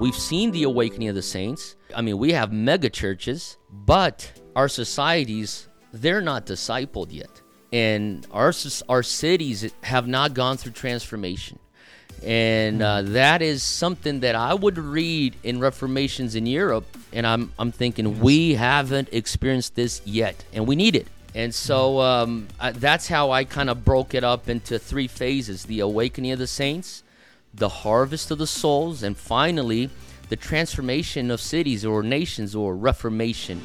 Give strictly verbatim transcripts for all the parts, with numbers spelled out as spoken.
We've seen the awakening of the saints. I mean, we have mega churches, but our societies, they're not discipled yet. And our our cities have not gone through transformation. And uh, that is something that I would read in Reformations in Europe, and I'm I'm thinking we haven't experienced this yet, and we need it. And so um, I, that's how I kind of broke it up into three phases: the awakening of the saints, the harvest of the souls, and finally, the transformation of cities or nations or reformation.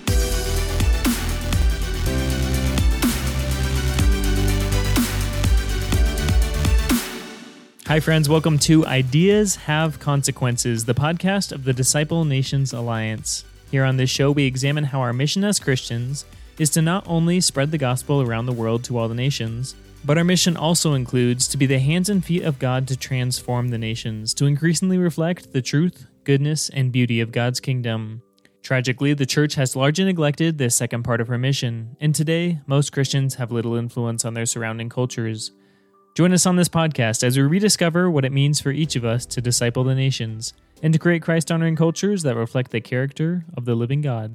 Hi, friends. Welcome to Ideas Have Consequences, the podcast of the Disciple Nations Alliance. Here on this show, we examine how our mission as Christians is to not only spread the gospel around the world to all the nations, but our mission also includes to be the hands and feet of God to transform the nations, to increasingly reflect the truth, goodness, and beauty of God's kingdom. Tragically, the church has largely neglected this second part of her mission, and today, most Christians have little influence on their surrounding cultures. Join us on this podcast as we rediscover what it means for each of us to disciple the nations and to create Christ-honoring cultures that reflect the character of the living God.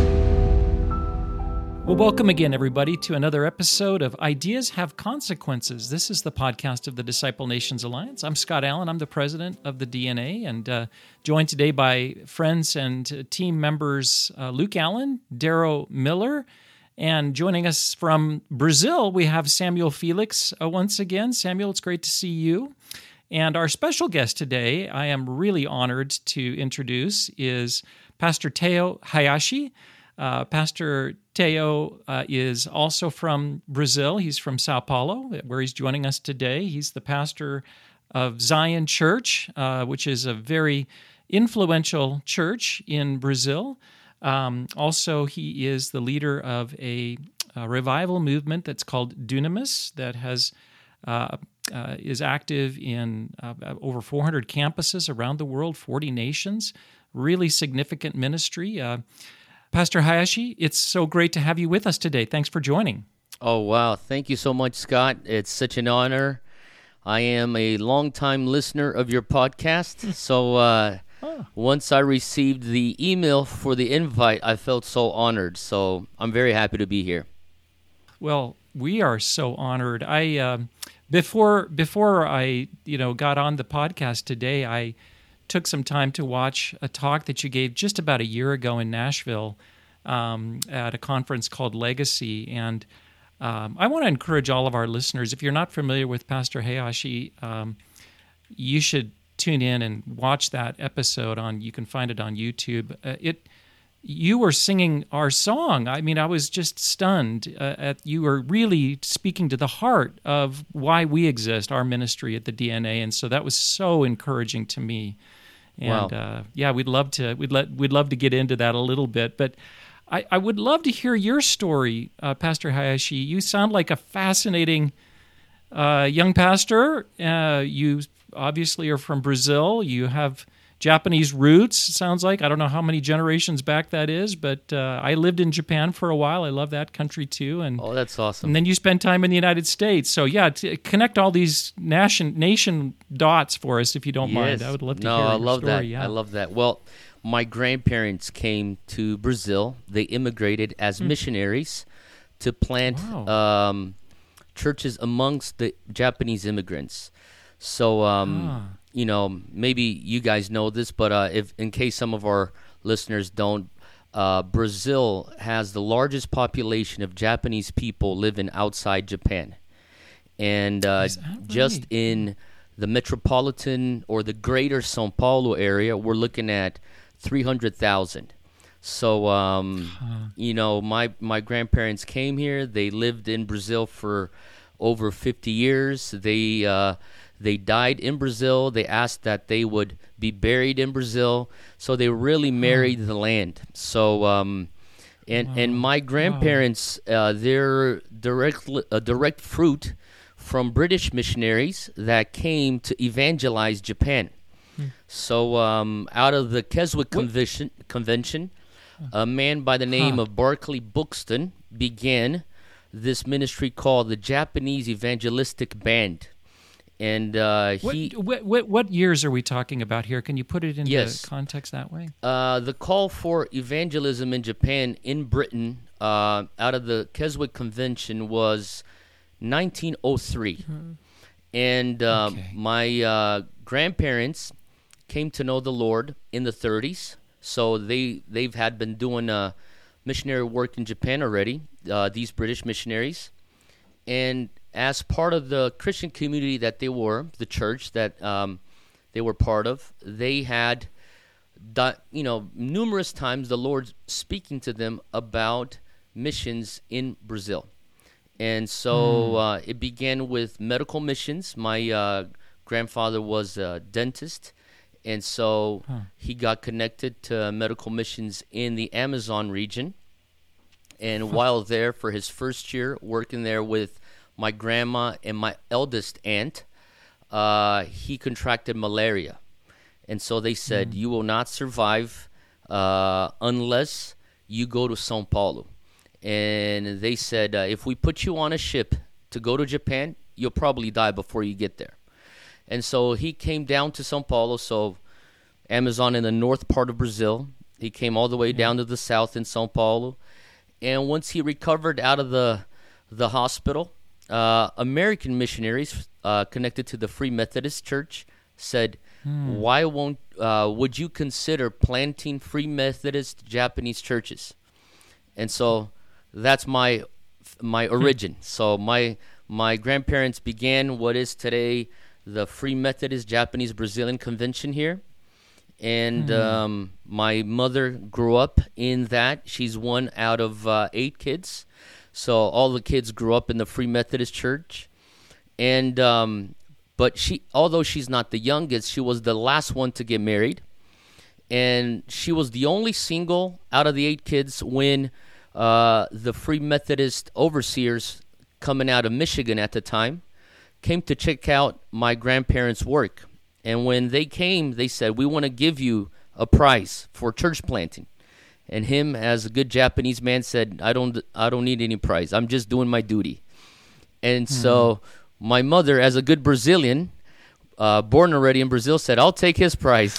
Well, welcome again, everybody, to another episode of Ideas Have Consequences. This is the podcast of the Disciple Nations Alliance. I'm Scott Allen. I'm the president of the D N A, and uh, joined today by friends and team members uh, Luke Allen, Darrow Miller, and joining us from Brazil, we have Samuel Felix uh, once again. Samuel, it's great to see you. And our special guest today, I am really honored to introduce, is Pastor Teo Hayashi. Uh, Pastor Teo uh, is also from Brazil. He's from Sao Paulo, where he's joining us today. He's the pastor of Zion Church, uh, which is a very influential church in Brazil. Um, also, he is the leader of a, a revival movement that's called Dunamis that has uh, uh, is active in uh, over four hundred campuses around the world, forty nations. Really significant ministry. Uh, Pastor Hayashi, it's so great to have you with us today. Thanks for joining. Oh, wow. Thank you so much, Scott. It's such an honor. I am a longtime listener of your podcast, so uh, oh. once I received the email for the invite, I felt so honored. So I'm very happy to be here. Well, we are so honored. I uh, before before I you know got on the podcast today, I took some time to watch a talk that you gave just about a year ago in Nashville um, at a conference called Legacy. And um, I want to encourage all of our listeners, if you're not familiar with Pastor Hayashi, um, you should tune in and watch that episode. On you can find it on YouTube. Uh, it you were singing our song. I mean, I was just stunned uh, at you were really speaking to the heart of why we exist, our ministry at the D N A, and so that was so encouraging to me. And wow. uh, yeah, we'd love to we'd let we'd love to get into that a little bit, but I, I would love to hear your story, uh, Pastor Hayashi. You sound like a fascinating uh, young pastor. Uh, you obviously are from Brazil. You have Japanese roots, it sounds like. I don't know how many generations back that is, but uh, I lived in Japan for a while. I love that country too. And oh, that's awesome. And then you spent time in the United States. So yeah, to connect all these nation nation dots for us, if you don't yes. mind. I would love to no, hear I your love story. that. Yeah. I love that. Well, my grandparents came to Brazil. They immigrated as mm. missionaries to plant wow. um, churches amongst the Japanese immigrants. So, um, ah. you know, maybe you guys know this, but uh, if in case some of our listeners don't, uh, Brazil has the largest population of Japanese people living outside Japan. And uh, right? just in the metropolitan or the greater São Paulo area, we're looking at three hundred thousand. So, um, huh. you know, my, my grandparents came here. They lived in Brazil for over fifty years. They uh, they died in Brazil. They asked that they would be buried in Brazil. So they really married huh. the land. So, um, and wow. and my grandparents, wow. uh, they're direct a direct fruit from British missionaries that came to evangelize Japan. Hmm. So, um, out of the Keswick Convention, Convention, a man by the name huh. of Barclay Buxton began this ministry called the Japanese Evangelistic Band. And uh, what, he, what, what what years are we talking about here? Can you put it into Yes. context that way? uh, the call for evangelism in Japan, in Britain, uh, out of the Keswick Convention was nineteen oh three. And um, Okay. my uh, grandparents came to know the Lord in the thirties. So they, they've had been doing uh, missionary work in Japan already, uh, these British missionaries. And as part of the Christian community that they were, the church that um, they were part of, they had, di- you know, numerous times the Lord speaking to them about missions in Brazil. And so uh, it began with medical missions. My uh, grandfather was a dentist, and so he got connected to medical missions in the Amazon region. And while there for his first year, working there with my grandma and my eldest aunt, uh, he contracted malaria. And so they said, you will not survive uh, unless you go to São Paulo. And they said, uh, if we put you on a ship to go to Japan, you'll probably die before you get there. And so he came down to São Paulo, so Amazon in the north part of Brazil. He came all the way down to the south in São Paulo. And once he recovered out of the the hospital, uh, American missionaries uh, connected to the Free Methodist Church said, why won't, uh, would you consider planting Free Methodist Japanese churches? And so that's my my origin. So my my grandparents began what is today the Free Methodist Japanese Brazilian Convention here. And um, my mother grew up in that. She's one out of uh, eight kids. So all the kids grew up in the Free Methodist Church. And um, but she, although she's not the youngest, she was the last one to get married. And she was the only single out of the eight kids when uh, the Free Methodist overseers coming out of Michigan at the time came to check out my grandparents' work. And when they came, they said, we want to give you a prize for church planting. And him, as a good Japanese man, said, I don't I don't need any prize. I'm just doing my duty. And mm-hmm. so my mother, as a good Brazilian, uh, born already in Brazil, said, I'll take his prize.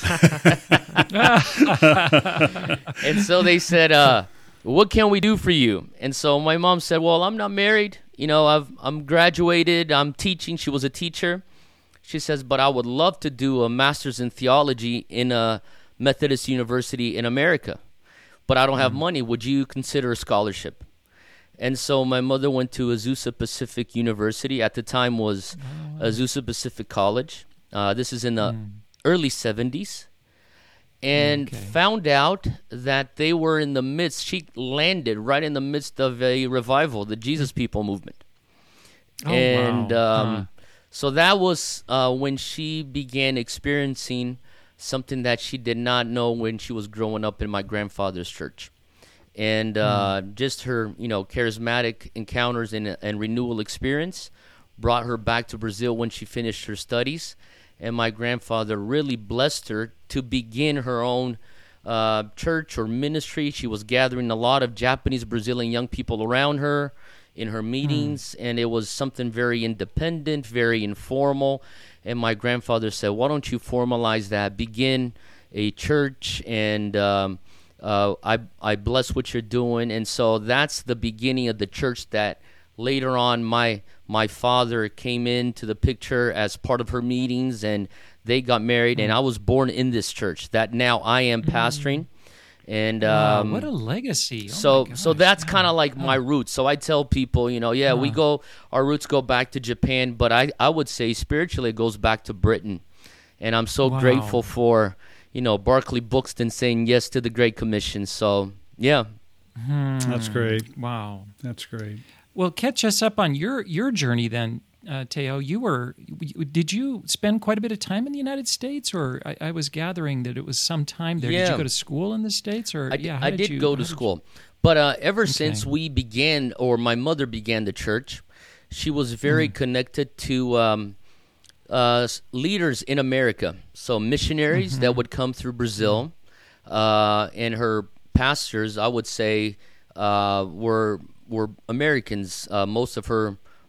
And so they said, uh, what can we do for you? And so my mom said, well, I'm not married. You know, I've, I'm graduated. I'm teaching. She was a teacher. She says, but I would love to do a master's in theology in a Methodist university in America, but I don't have money. Would you consider a scholarship? And so my mother went to Azusa Pacific University. At the time was oh, wow. Azusa Pacific College. Uh, this is in the mm. early seventies. And okay. found out that they were in the midst, she landed right in the midst of a revival, the Jesus People movement. Oh, and wow. um, huh. So that was uh, when she began experiencing something that she did not know when she was growing up in my grandfather's church. And uh, mm. just her, you know, charismatic encounters and, and renewal experience brought her back to Brazil when she finished her studies. And my grandfather really blessed her to begin her own uh, church or ministry. She was gathering a lot of Japanese Brazilian young people around her in her meetings, mm. and it was something very independent, very informal. And my grandfather said, why don't you formalize that, begin a church, and um, uh, I, I bless what you're doing. And so that's the beginning of the church that later on my my father came into the picture as part of her meetings, and they got married, mm. and I was born in this church that now I am mm. pastoring. And um, wow, what a legacy! Oh so, my gosh, so that's yeah. kind of like my roots. So I tell people, you know, yeah, uh. we go, our roots go back to Japan, but I, I would say spiritually it goes back to Britain. And I'm so wow. grateful for, you know, Barclay Buxton saying yes to the Great Commission. So, yeah, hmm. that's great. Wow, that's great. Well, catch us up on your your journey then. Uh, Teo, you were, did you spend quite a bit of time in the United States, or I, I was gathering that it was some time there. Yeah. Did you go to school in the States, or I, yeah? I did, did you, go to did school, you... but uh, ever okay. since we began, or my mother began the church, she was very mm. connected to um, uh, leaders in America, so missionaries mm-hmm. that would come through Brazil, uh, and her pastors, I would say, uh, were were Americans. Uh, most of her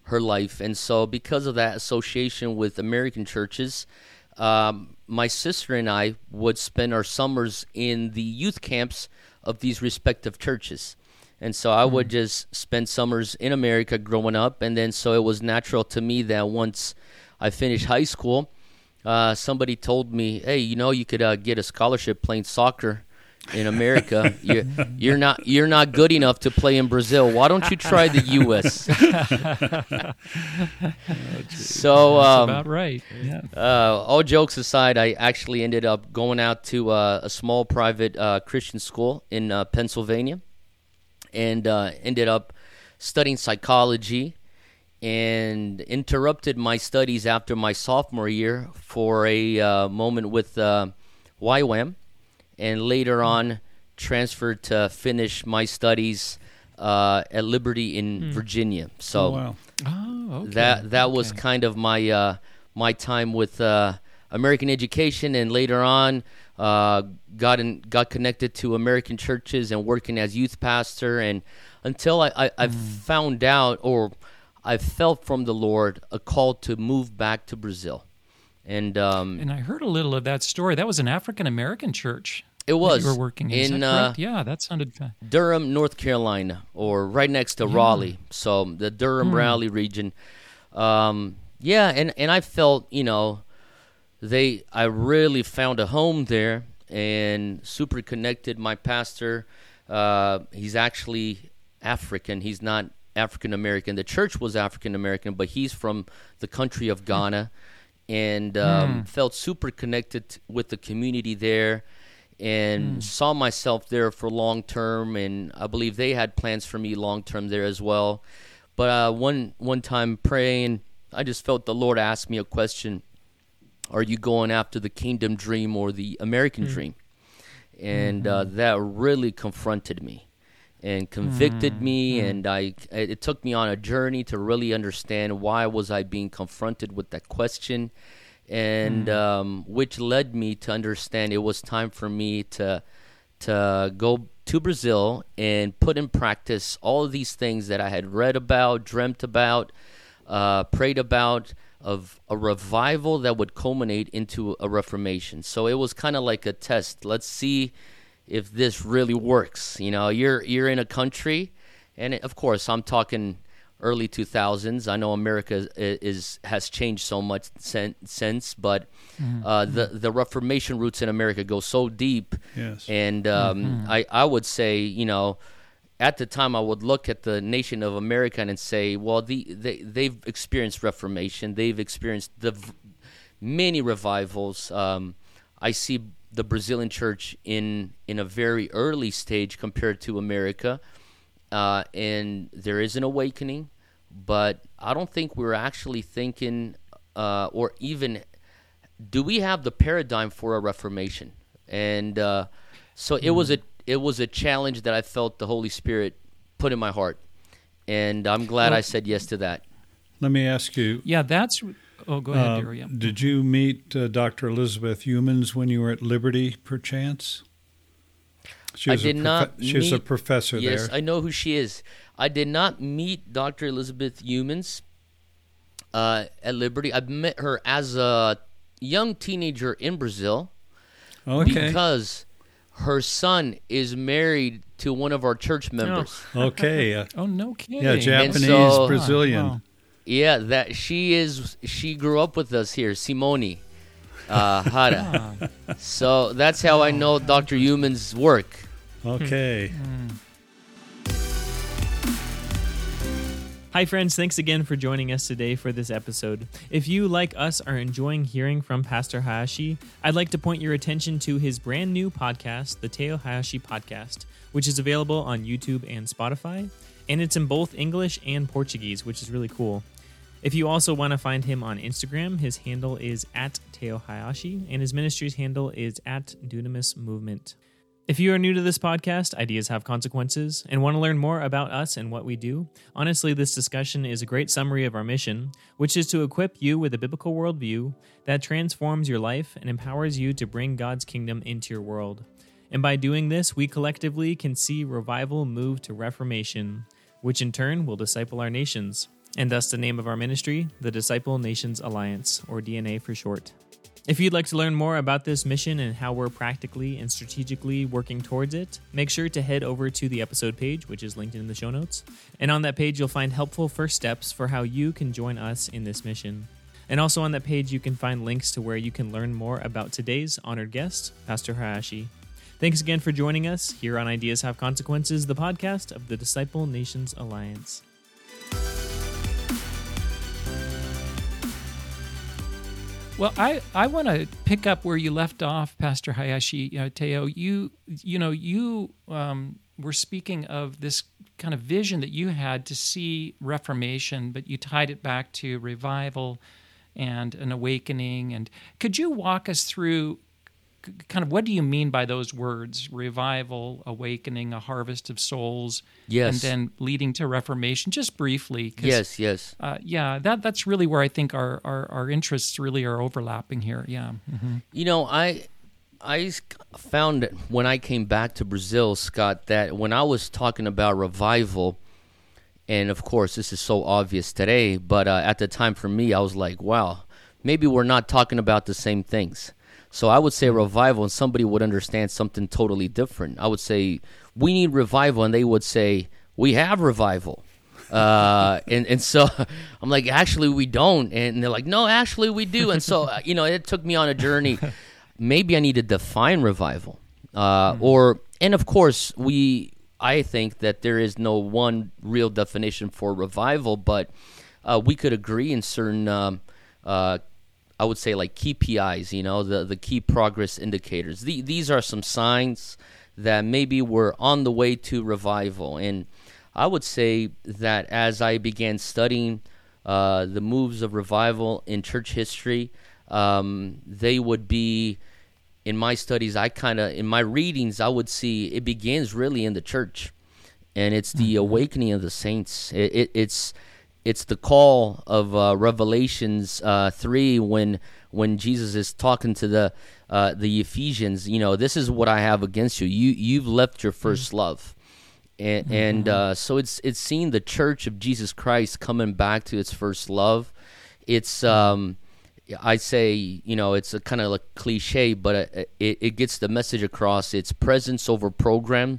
her life. And so because of that association with American churches, um, my sister and I would spend our summers in the youth camps of these respective churches. And so I would just spend summers in America growing up. And then so it was natural to me that once I finished high school, uh, somebody told me, hey, you know, you could uh, get a scholarship playing soccer in America. you're, you're not you're not good enough to play in Brazil. Why don't you try the U S? So um, That's about right. Yeah. Uh, all jokes aside, I actually ended up going out to uh, a small private uh, Christian school in uh, Pennsylvania, and uh, ended up studying psychology, and interrupted my studies after my sophomore year for a uh, moment with uh, Y WAM, and later on transferred to finish my studies uh, at Liberty in mm. Virginia. So oh, wow. oh, okay. that that okay. was kind of my uh, my time with uh, American education, and later on uh, got in, got connected to American churches and working as youth pastor, and until I, I, I mm. found out, or I felt from the Lord, a call to move back to Brazil. And um, and I heard a little of that story. That was an African American church. It was. You were working in, in that uh, yeah, that sounded Durham, North Carolina, or right next to yeah. Raleigh. So the Durham hmm. Raleigh region. Um, yeah, and, and I felt, you know, they I really found a home there and super connected. My pastor, uh, he's actually African. He's not African American. The church was African American, but he's from the country of Ghana, and um, hmm. felt super connected with the community there. And mm. saw myself there for long term, and I believe they had plans for me long term there as well. But uh, one one time praying, I just felt the Lord ask me a question: are you going after the kingdom dream or the American mm. dream? And mm-hmm. uh, that really confronted me and convicted mm. me, mm. and I it took me on a journey to really understand why was I being confronted with that question. And mm. um, which led me to understand it was time for me to to go to Brazil and put in practice all of these things that I had read about, dreamt about, uh, prayed about, of a revival that would culminate into a reformation. So it was kind of like a test. Let's see if this really works. You know, you're you're in a country, and it, of course I'm talking early two thousands. I know America is, is has changed so much sen- since, but mm-hmm. uh, the the Reformation roots in America go so deep. Yes. And um, mm-hmm. I I would say, you know, at the time I would look at the nation of America and say, well, the they they've experienced Reformation, they've experienced the v- many revivals. Um, I see the Brazilian church in in a very early stage compared to America. Uh, and there is an awakening, but I don't think we're actually thinking, uh, or even, do we have the paradigm for a reformation? And uh, so it was a it was a challenge that I felt the Holy Spirit put in my heart, and I'm glad well, I said yes to that. Let me ask you. Yeah, that's. Oh, go ahead, uh, Daryl. Yeah. Did you meet uh, Doctor Elizabeth Humans when you were at Liberty, perchance? She was I did a prof- not. She meet, was a professor yes, there. Yes, I know who she is. I did not meet Doctor Elizabeth Humans uh, at Liberty. I met her as a young teenager in Brazil. Okay. Because her son is married to one of our church members. Oh. Okay. Uh, oh, no kidding. Yeah, Japanese so, Brazilian. Wow. Yeah, that she is. She grew up with us here, Simone uh, Hara. So that's how I know Doctor Humans' work. Okay. Hi, friends. Thanks again for joining us today for this episode. If you, like us, are enjoying hearing from Pastor Hayashi, I'd like to point your attention to his brand new podcast, the Teo Hayashi Podcast, which is available on YouTube and Spotify, and it's in both English and Portuguese, which is really cool. If you also want to find him on Instagram, his handle is at Teo Hayashi, and his ministry's handle is at Dunamis Movement. If you are new to this podcast, Ideas Have Consequences, and want to learn more about us and what we do, honestly, this discussion is a great summary of our mission, which is to equip you with a biblical worldview that transforms your life and empowers you to bring God's kingdom into your world. And by doing this, we collectively can see revival move to reformation, which in turn will disciple our nations. and thus the name of our ministry, the Disciple Nations Alliance, or D N A for short. If you'd like to learn more about this mission and how we're practically and strategically working towards it, make sure to head over to the episode page, which is linked in the show notes. And on that page, you'll find helpful first steps for how you can join us in this mission. And also on that page, you can find links to where you can learn more about today's honored guest, Pastor Hayashi. Thanks again for joining us here on Ideas Have Consequences, the podcast of the Disciple Nations Alliance. Well, I, I want to pick up where you left off, Pastor Hayashi uh, Teo. You you know you um, were speaking of this kind of vision that you had to see Reformation, but you tied it back to revival and an awakening. And could you walk us through kind of what do you mean by those words, revival, awakening, a harvest of souls, yes, and then leading to Reformation, just briefly? Yes, yes. Uh, yeah, that that's really where I think our, our, our interests really are overlapping here, yeah. Mm-hmm. You know, I I found that when I came back to Brazil, Scott, that when I was talking about revival, and of course this is so obvious today, but uh, at the time for me, I was like, wow, maybe we're not talking about the same things. So I would say revival, and somebody would understand something totally different. I would say, we need revival, and they would say, we have revival. Uh, and, and so I'm like, actually, we don't. And they're like, no, actually, we do. And so, you know, it took me on a journey. Maybe I need to define revival. Uh, mm-hmm. Or, and of course, we, I think that there is no one real definition for revival, but uh, we could agree in certain um, uh I would say like key P Is, you know, the, the key progress indicators. The, these are some signs that maybe we're on the way to revival. And I would say that as I began studying uh, the moves of revival in church history, um, they would be, in my studies, I kind of, in my readings, I would see it begins really in the church. And it's the mm-hmm. awakening of the saints. It, it, it's... It's the call of uh, Revelations uh, three when when Jesus is talking to the uh, the Ephesians. You know, this is what I have against you. You you've left your first mm-hmm. love, and, mm-hmm. and uh, so it's it's seeing the Church of Jesus Christ coming back to its first love. It's um, I say you know it's a kind of like cliche, but it, it gets the message across. It's presence over program.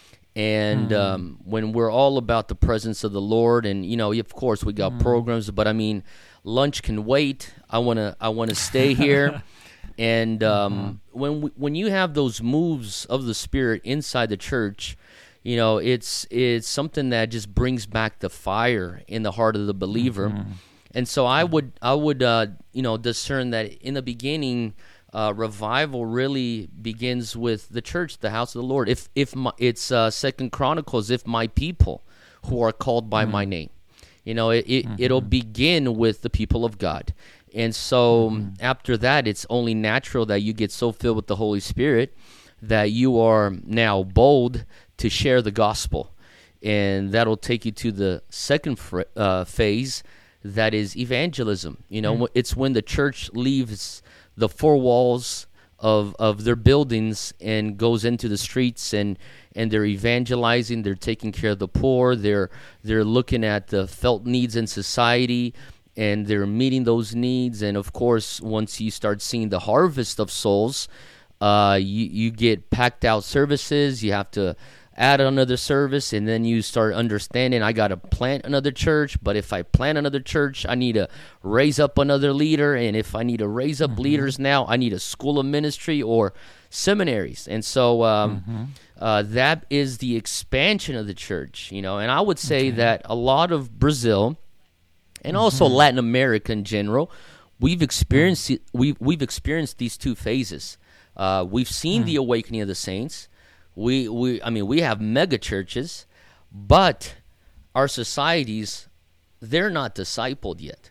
And mm. um, when we're all about the presence of the Lord, and you know, of course, we got mm. programs, but I mean, lunch can wait. I wanna, I wanna stay here. And um, mm-hmm. when we, when you have those moves of the Spirit inside the church, you know, it's it's something that just brings back the fire in the heart of the believer. Mm-hmm. And so I would, I would, uh, you know, discern that in the beginning. Uh, revival really begins with the church, the house of the Lord. If if my, it's uh, Second Chronicles, if my people who are called by mm-hmm. my name, you know, it, it mm-hmm. it'll begin with the people of God. And so mm-hmm. after that, it's only natural that you get so filled with the Holy Spirit that you are now bold to share the gospel, and that'll take you to the second fr- uh, phase, that is evangelism. You know, mm-hmm. it's when the church leaves the four walls of of their buildings and goes into the streets, and and they're evangelizing, they're taking care of the poor, they're they're looking at the felt needs in society, and they're meeting those needs. And of course, once you start seeing the harvest of souls, uh, you, you get packed out services, you have to add another service, and then you start understanding, I got to plant another church, but if I plant another church, I need to raise up another leader, and if I need to raise up mm-hmm. leaders now, I need a school of ministry or seminaries. And so um, mm-hmm. uh, that is the expansion of the church, you know, and I would say okay. that a lot of Brazil, and mm-hmm. also Latin America in general, we've experienced mm-hmm. we've, we've experienced these two phases. Uh, we've seen mm-hmm. the awakening of the saints. We, we, I mean, we have mega churches, but our societies, they're not discipled yet.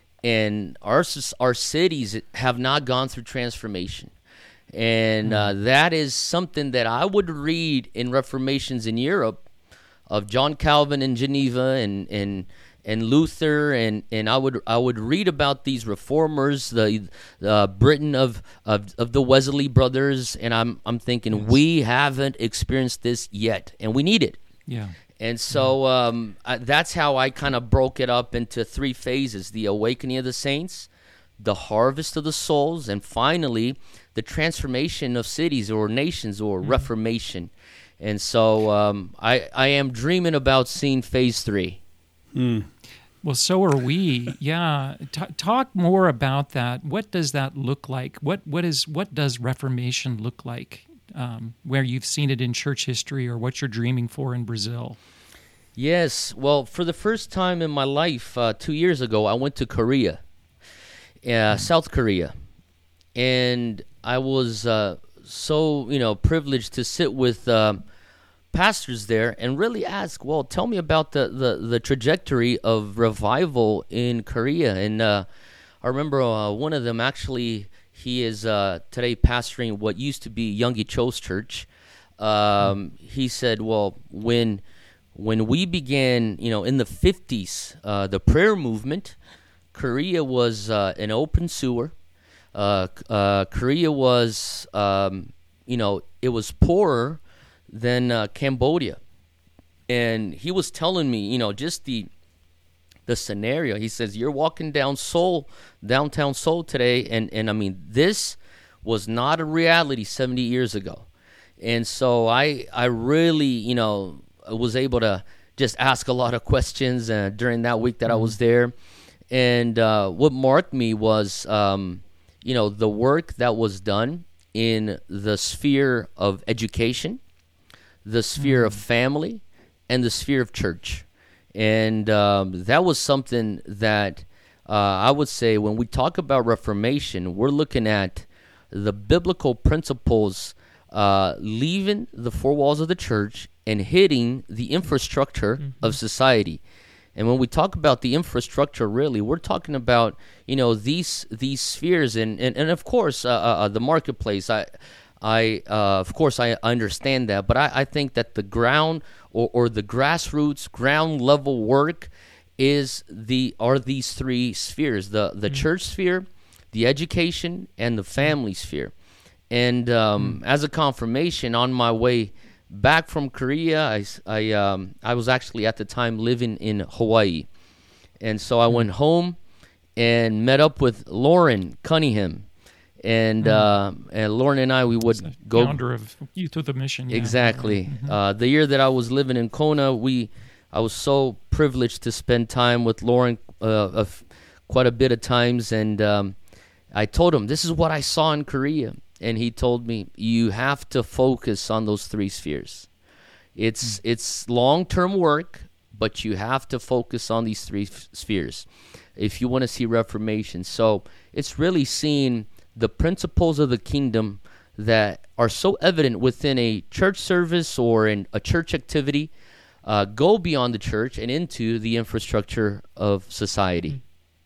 And our our cities have not gone through transformation. And uh, that is something that I would read in Reformations in Europe of John Calvin in Geneva and and and Luther, and, and I would I would read about these reformers, the uh, Britain of, of of the Wesley brothers, and I'm I'm thinking yes. we haven't experienced this yet, and we need it. Yeah. And so um, I, that's how I kind of broke it up into three phases: the awakening of the saints, the harvest of the souls, and finally the transformation of cities or nations or mm-hmm. reformation. And so um, I, I am dreaming about seeing phase three. Mm. Well, so are we. Yeah. T- talk more about that. What does that look like? What what is what does Reformation look like? Um, where you've seen it in church history, or what you're dreaming for in Brazil? Yes. Well, for the first time in my life, uh, two years ago, I went to Korea, uh, mm. South Korea, and I was uh, so you know privileged to sit with um, pastors there and really ask, well, tell me about the the, the trajectory of revival in Korea. And uh, I remember uh, one of them actually. He is uh, today pastoring what used to be Youngie Cho's church. Um, he said, "Well, when when we began, you know, in the fifties, uh, the prayer movement, Korea was uh, an open sewer. Uh, uh, Korea was, um, you know, it was poorer than uh, Cambodia." And he was telling me, you know, just the the scenario. He says, you're walking down Seoul, downtown Seoul today, and, and I mean, this was not a reality seventy years ago. And so I I really, you know, was able to just ask a lot of questions uh, during that week that mm-hmm. I was there. And uh, what marked me was, um, you know, the work that was done in the sphere of education, the sphere mm-hmm. of family, and the sphere of church. And um, that was something that uh, I would say when we talk about Reformation, we're looking at the biblical principles uh, leaving the four walls of the church and hitting the infrastructure mm-hmm. of society. And when we talk about the infrastructure, really, we're talking about, you know, these these spheres and, and, and of course, uh, uh, the marketplace. I, I uh, of course, I understand that, but I, I think that the ground or, or the grassroots, ground level work is the are these three spheres: the the mm-hmm. church sphere, the education, and the family sphere. And um, mm-hmm. as a confirmation, on my way back from Korea, I I um, I was actually at the time living in Hawaii, and so I mm-hmm. went home and met up with Lauren Cunningham. And mm. uh, and Lauren and I, we would the go. Founder of Youth with a Mission. Yeah. Exactly. Mm-hmm. Uh, the year that I was living in Kona, we, I was so privileged to spend time with Lauren uh, of quite a bit of times. And um, I told him, this is what I saw in Korea. And he told me, you have to focus on those three spheres. It's, mm. it's long-term work, but you have to focus on these three f- spheres if you want to see Reformation. So it's really seeing the principles of the kingdom that are so evident within a church service or in a church activity uh, go beyond the church and into the infrastructure of society.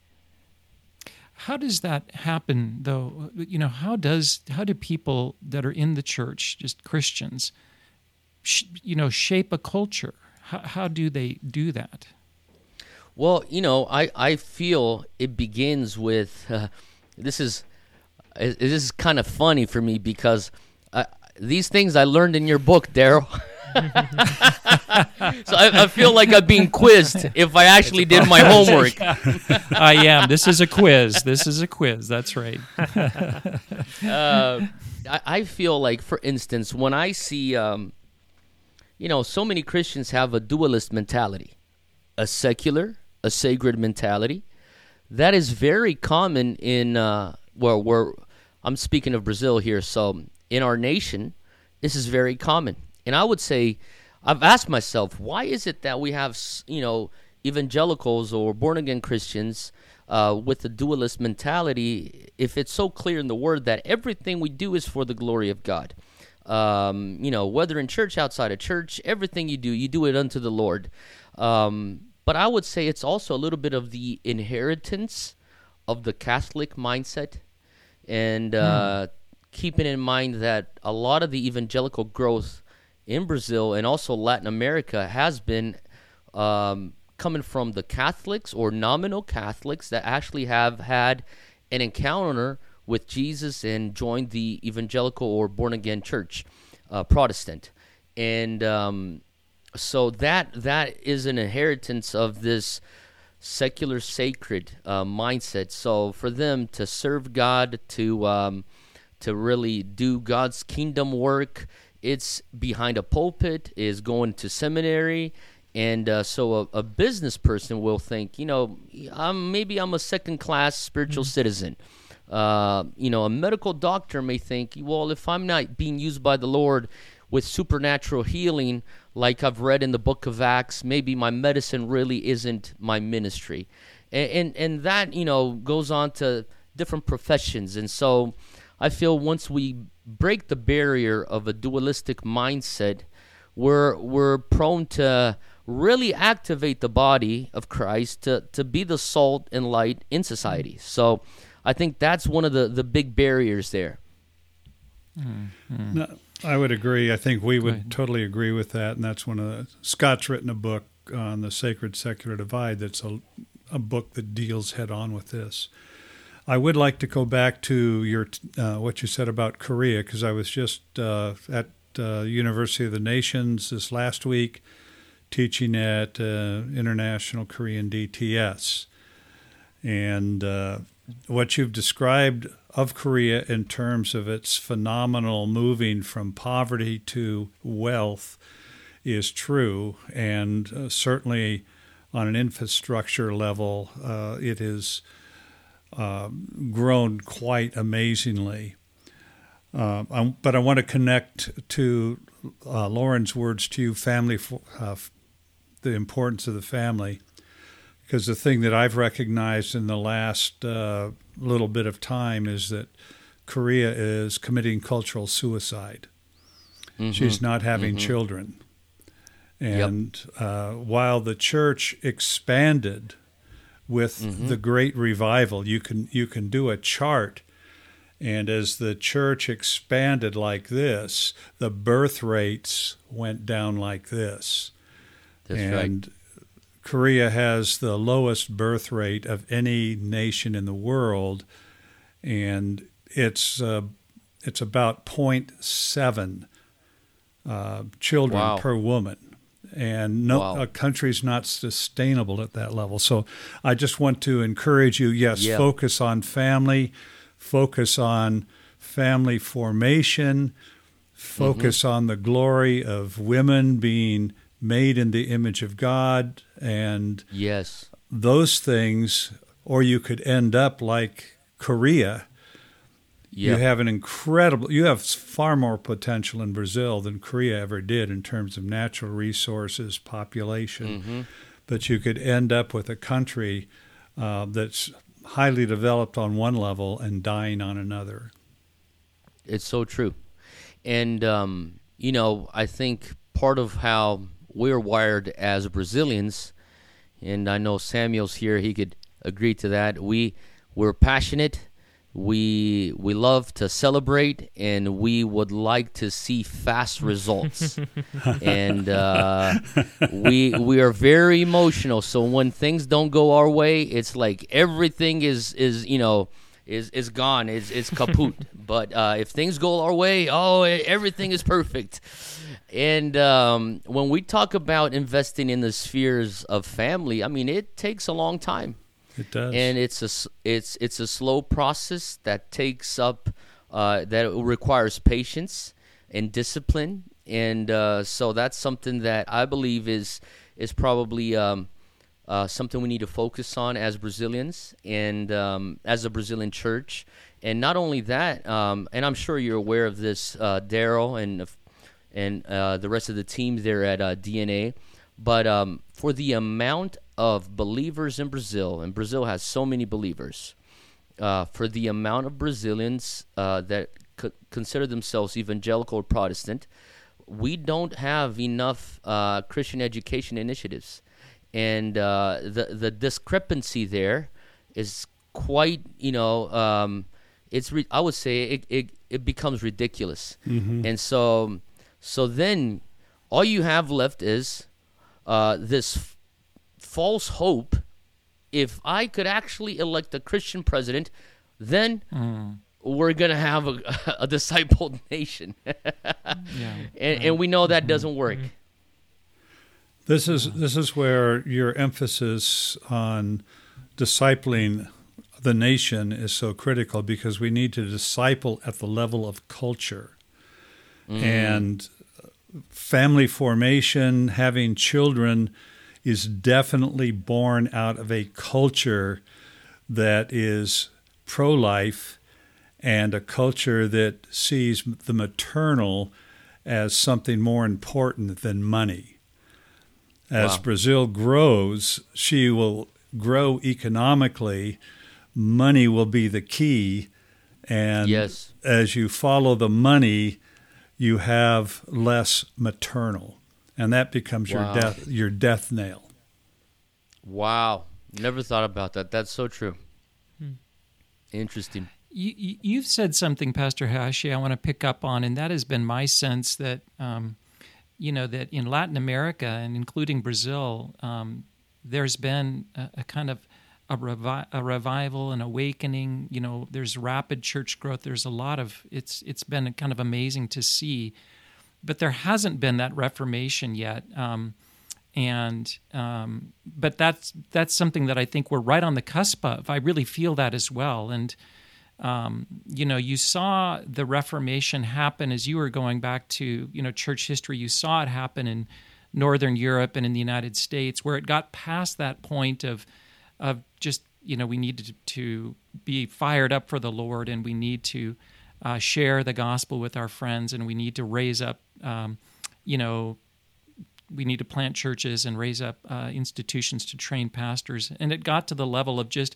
How does that happen, though? You know, how does how do people that are in the church, just Christians, sh- you know, shape a culture? How, how do they do that? Well, you know, I, I feel it begins with uh, this is. It, it is kind of funny for me because uh, these things I learned in your book, Daryl. So I, I feel like I'm being quizzed if I actually did my homework. I am. This is a quiz. This is a quiz. That's right. uh, I, I feel like, for instance, when I see, um, you know, so many Christians have a dualist mentality, a secular, a sacred mentality. That is very common in... Uh, Well, we're, I'm speaking of Brazil here, so in our nation, this is very common. And I would say, I've asked myself, why is it that we have, you know, evangelicals or born-again Christians uh, with a dualist mentality if it's so clear in the Word that everything we do is for the glory of God? Um, you know, whether in church, outside of church, everything you do, you do it unto the Lord. Um, but I would say it's also a little bit of the inheritance of the Catholic mindset, and uh, hmm. keeping in mind that a lot of the evangelical growth in Brazil and also Latin America has been um, coming from the Catholics or nominal Catholics that actually have had an encounter with Jesus and joined the evangelical or born-again church, uh, Protestant. And um, so that that is an inheritance of this secular sacred uh, mindset. So for them to serve God, to um, to really do God's kingdom work, it's behind a pulpit, is going to seminary. And uh, so a, a business person will think, you know, I'm, maybe I'm a second-class spiritual mm-hmm. citizen. Uh, you know, a medical doctor may think, well, if I'm not being used by the Lord with supernatural healing, like I've read in the book of Acts, maybe my medicine really isn't my ministry. And, and, and that, you know, goes on to different professions. And so I feel once we break the barrier of a dualistic mindset, we're we're prone to really activate the body of Christ to, to be the salt and light in society. So I think that's one of the, the big barriers there. Mm-hmm. No, I would agree. I think we would totally agree with that, and that's one of the, Scott's written a book on the sacred secular divide that's a, a book that deals head on with this. I would like to go back to your uh, what you said about Korea, because I was just uh, at uh, University of the Nations this last week teaching at uh, International Korean D T S. And uh, what you've described of Korea in terms of its phenomenal moving from poverty to wealth is true. And uh, certainly on an infrastructure level, uh, it has uh, grown quite amazingly. Uh, I, but I want to connect to uh, Lauren's words to you, family, uh, the importance of the family, because the thing that I've recognized in the last uh, little bit of time is that Korea is committing cultural suicide. Mm-hmm. She's not having mm-hmm. children. And yep. uh, while the church expanded with mm-hmm. the Great Revival, you can you can do a chart. And as the church expanded like this, the birth rates went down like this. That's and right. Korea has the lowest birth rate of any nation in the world, and it's uh, it's about zero point seven uh, children wow. per woman. And no wow. a country's not sustainable at that level. So I just want to encourage you, yes, yeah. focus on family, focus on family formation, focus mm-hmm. on the glory of women being made in the image of God, and yes, those things, or you could end up like Korea. Yeah. You have an incredible, you have far more potential in Brazil than Korea ever did in terms of natural resources, population, mm-hmm. but you could end up with a country uh, that's highly developed on one level and dying on another. It's so true. And, um, you know, I think part of how we're wired as Brazilians, and I know Samuel's here, he could agree to that, we, we're passionate, we we love to celebrate, and we would like to see fast results. and uh, we we are very emotional, so when things don't go our way, it's like everything is, is you know, is is gone, is is kaput. But uh, if things go our way, oh, everything is perfect. And um, when we talk about investing in the spheres of family, I mean, it takes a long time. It does, and it's a it's it's a slow process that takes up uh, that requires patience and discipline, and uh, so that's something that I believe is is probably um, uh, something we need to focus on as Brazilians and um, as a Brazilian church. And not only that, um, and I'm sure you're aware of this, uh, Daryl and and uh, the rest of the team there at uh, D N A, but um, for the amount of believers in Brazil, and Brazil has so many believers, uh, for the amount of Brazilians uh, that c- consider themselves evangelical or Protestant, we don't have enough uh, Christian education initiatives. And uh, the the discrepancy there is quite, you know, um, it's re- I would say it, it, it becomes ridiculous. Mm-hmm. And so, so then all you have left is uh, this false hope. If I could actually elect a Christian president, then mm. we're going to have a, a discipled nation. yeah, and, right. and we know that doesn't work. This is this is where your emphasis on discipling the nation is so critical, because we need to disciple at the level of culture. Mm. And family formation, having children, is definitely born out of a culture that is pro-life and a culture that sees the maternal as something more important than money. As wow. Brazil grows, she will grow economically. Money will be the key. And yes. as you follow the money, you have less maternal. And that becomes wow. your death your death nail. Wow. Never thought about that. That's so true. Hmm. Interesting. You, you've said something, Pastor Hayashi, I want to pick up on, and that has been my sense that, um, you know, that in Latin America and including Brazil, um, there's been a, a kind of a, revi- a revival, an awakening. You know, there's rapid church growth. There's a lot of, it's it's been kind of amazing to see. But there hasn't been that reformation yet. Um, and um, but that's that's something that I think we're right on the cusp of. I really feel that as well. And Um, you know, you saw the Reformation happen as you were going back to, you know, church history. You saw it happen in Northern Europe and in the United States, where it got past that point of, of just, you know, we needed to, to be fired up for the Lord, and we need to uh, share the gospel with our friends, and we need to raise up, um, you know, we need to plant churches and raise up uh, institutions to train pastors. And it got to the level of just,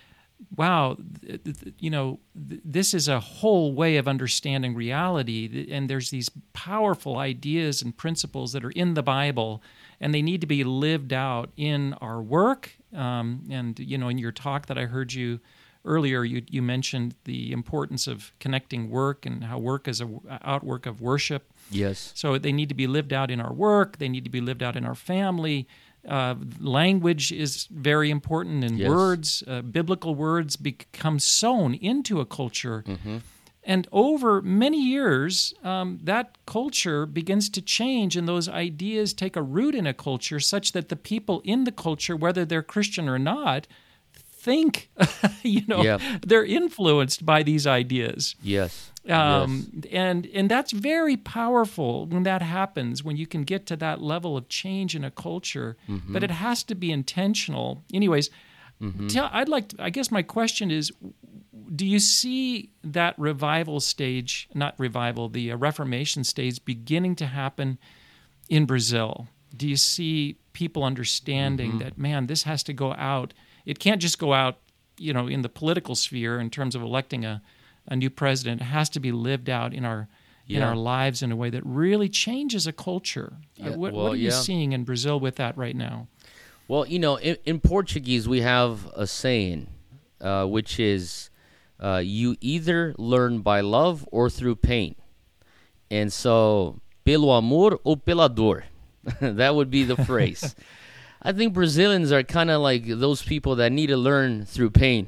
wow, you know, this is a whole way of understanding reality, and there's these powerful ideas and principles that are in the Bible, and they need to be lived out in our work. Um, and, you know, in your talk that I heard you earlier, you, you mentioned the importance of connecting work and how work is an outwork of worship. Yes. So they need to be lived out in our work. They need to be lived out in our family. Uh, language is very important, and yes. words, uh, biblical words, become sewn into a culture. Mm-hmm. And over many years, um, that culture begins to change, and those ideas take a root in a culture such that the people in the culture, whether they're Christian or not, think, you know, yep. they're influenced by these ideas. Yes. Um, yes. And and that's very powerful when that happens, when you can get to that level of change in a culture. Mm-hmm. But it has to be intentional. Anyways, mm-hmm. tell, I'd like to, I guess my question is, do you see that revival stage, not revival, the uh, Reformation stage beginning to happen in Brazil? Do you see people understanding mm-hmm. that, man, this has to go out? It can't just go out, you know, in the political sphere in terms of electing a a new president. It has to be lived out in our yeah. in our lives in a way that really changes a culture. Yeah. Uh, what, well, what are you yeah. seeing in Brazil with that right now? Well, you know, in, in Portuguese we have a saying, uh, which is, uh, you either learn by love or through pain. And so, pelo amor ou pela dor. That would be the phrase. I think Brazilians are kind of like those people that need to learn through pain.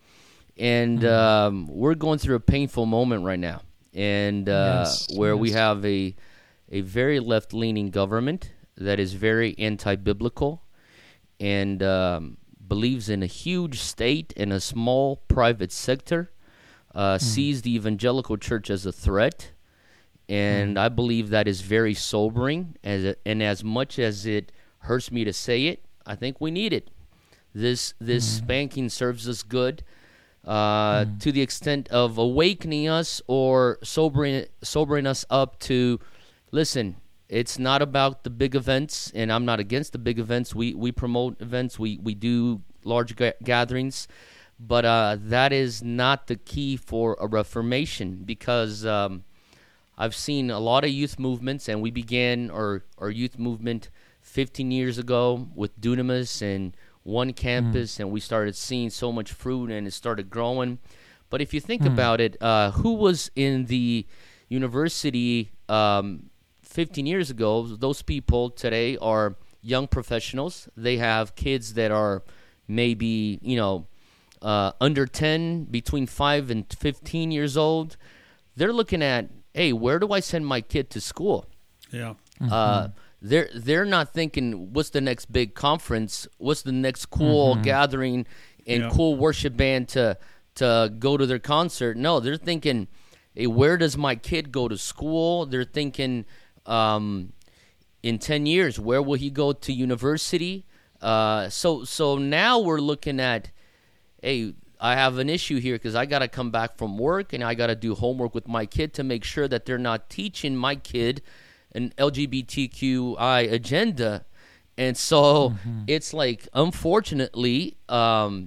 And um, we're going through a painful moment right now, and uh, yes, where yes. we have a a very left-leaning government that is very anti-biblical and um, believes in a huge state and a small private sector, uh, mm. sees the evangelical church as a threat, and mm. I believe that is very sobering. As it, and as much as it hurts me to say it, I think we need it. This this mm. spanking serves us good. Uh, mm. to the extent of awakening us or sobering sobering us up to, listen, it's not about the big events, and I'm not against the big events. We we promote events. We, we do large ga- gatherings, but uh, that is not the key for a reformation, because um, I've seen a lot of youth movements, and we began our, our youth movement fifteen years ago with Dunamis and one campus, mm. and we started seeing so much fruit, and it started growing. But if you think mm. about it, uh, who was in the university um, fifteen years ago? Those people today are young professionals. They have kids that are maybe, you know, uh, under ten, between five and fifteen years old. They're looking at, hey, where do I send my kid to school? Yeah. Mm-hmm. Uh, they're they're not thinking, what's the next big conference? What's the next cool mm-hmm. gathering and yeah. cool worship band to to go to their concert? No, they're thinking, hey, where does my kid go to school? They're thinking, um, in ten years, where will he go to university? Uh, so so now we're looking at, hey, I have an issue here because I got to come back from work and I got to do homework with my kid to make sure that they're not teaching my kid an L G B T Q I agenda. And so mm-hmm. it's like, unfortunately, um,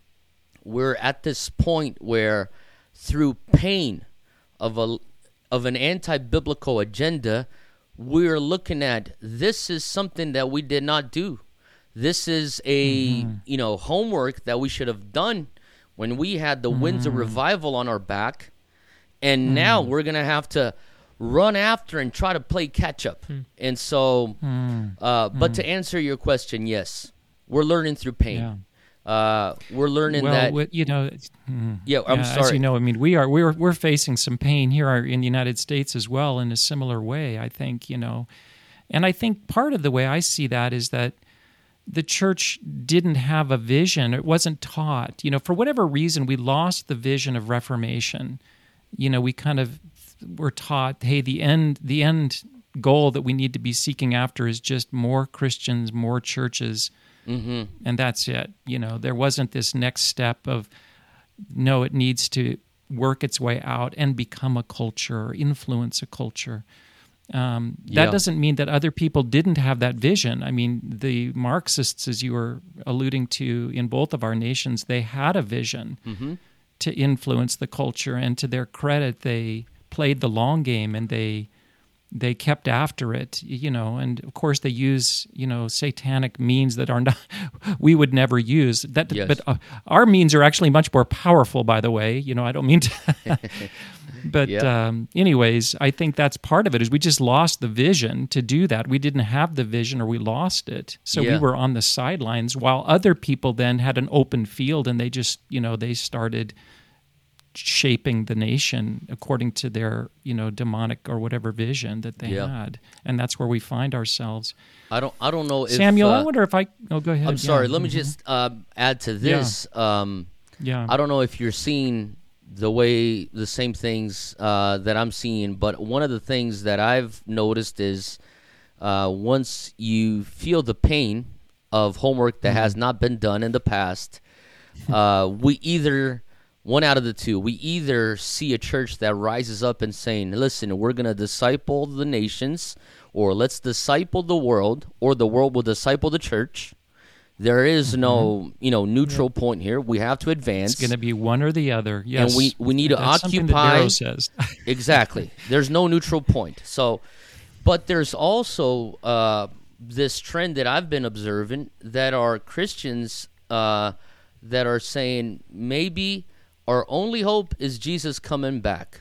we're at this point where through pain of a of an anti-biblical agenda, we're looking at, this is something that we did not do. This is a mm-hmm. you know homework that we should have done when we had the mm. winds of revival on our back, and mm. now we're going to have to run after and try to play catch up. Mm. And so, mm. Uh, but mm. to answer your question, yes, we're learning through pain. Yeah. Uh, we're learning well, that, you know, yeah, I'm yeah, sorry. As you know, I mean, we are, we're, we're facing some pain here in the United States as well in a similar way, I think, you know, and I think part of the way I see that is that the church didn't have a vision. It wasn't taught. You know, for whatever reason, we lost the vision of Reformation. You know, we kind of were taught, hey, the end, the end goal that we need to be seeking after is just more Christians, more churches, mm-hmm. and that's it. You know, there wasn't this next step of, no, it needs to work its way out and become a culture, or influence a culture. Um, that yeah. doesn't mean that other people didn't have that vision. I mean, the Marxists, as you were alluding to in both of our nations, they had a vision mm-hmm. to influence the culture, and to their credit, they played the long game and they they kept after it, you know, and of course they use, you know, satanic means that are not, we would never use. That, yes. But uh, our means are actually much more powerful, by the way. You know, I don't mean to... But yeah. um, anyways, I think that's part of it, is we just lost the vision to do that. We didn't have the vision, or we lost it. So yeah. we were on the sidelines, while other people then had an open field, and they just, you know, they started shaping the nation according to their, you know, demonic or whatever vision that they yeah. had. And that's where we find ourselves. I don't I don't know if... Samuel, uh, I wonder if I... Oh, go ahead. I'm sorry. Yeah. Let me mm-hmm. just uh, add to this. Yeah. Um, yeah. I don't know if you're seeing the way, the same things uh, that I'm seeing, but one of the things that I've noticed is uh, once you feel the pain of homework that mm-hmm. has not been done in the past, uh, we either... One out of the two. We either see a church that rises up and saying, listen, we're going to disciple the nations, or let's disciple the world, or the world will disciple the church. There is mm-hmm. no, you know, neutral yeah. point here. We have to advance. It's going to be one or the other. Yes. And we, we need to That's occupy. Something that Darrow says. Exactly. There's no neutral point. So, but there's also uh, this trend that I've been observing that are Christians uh, that are saying maybe our only hope is Jesus coming back.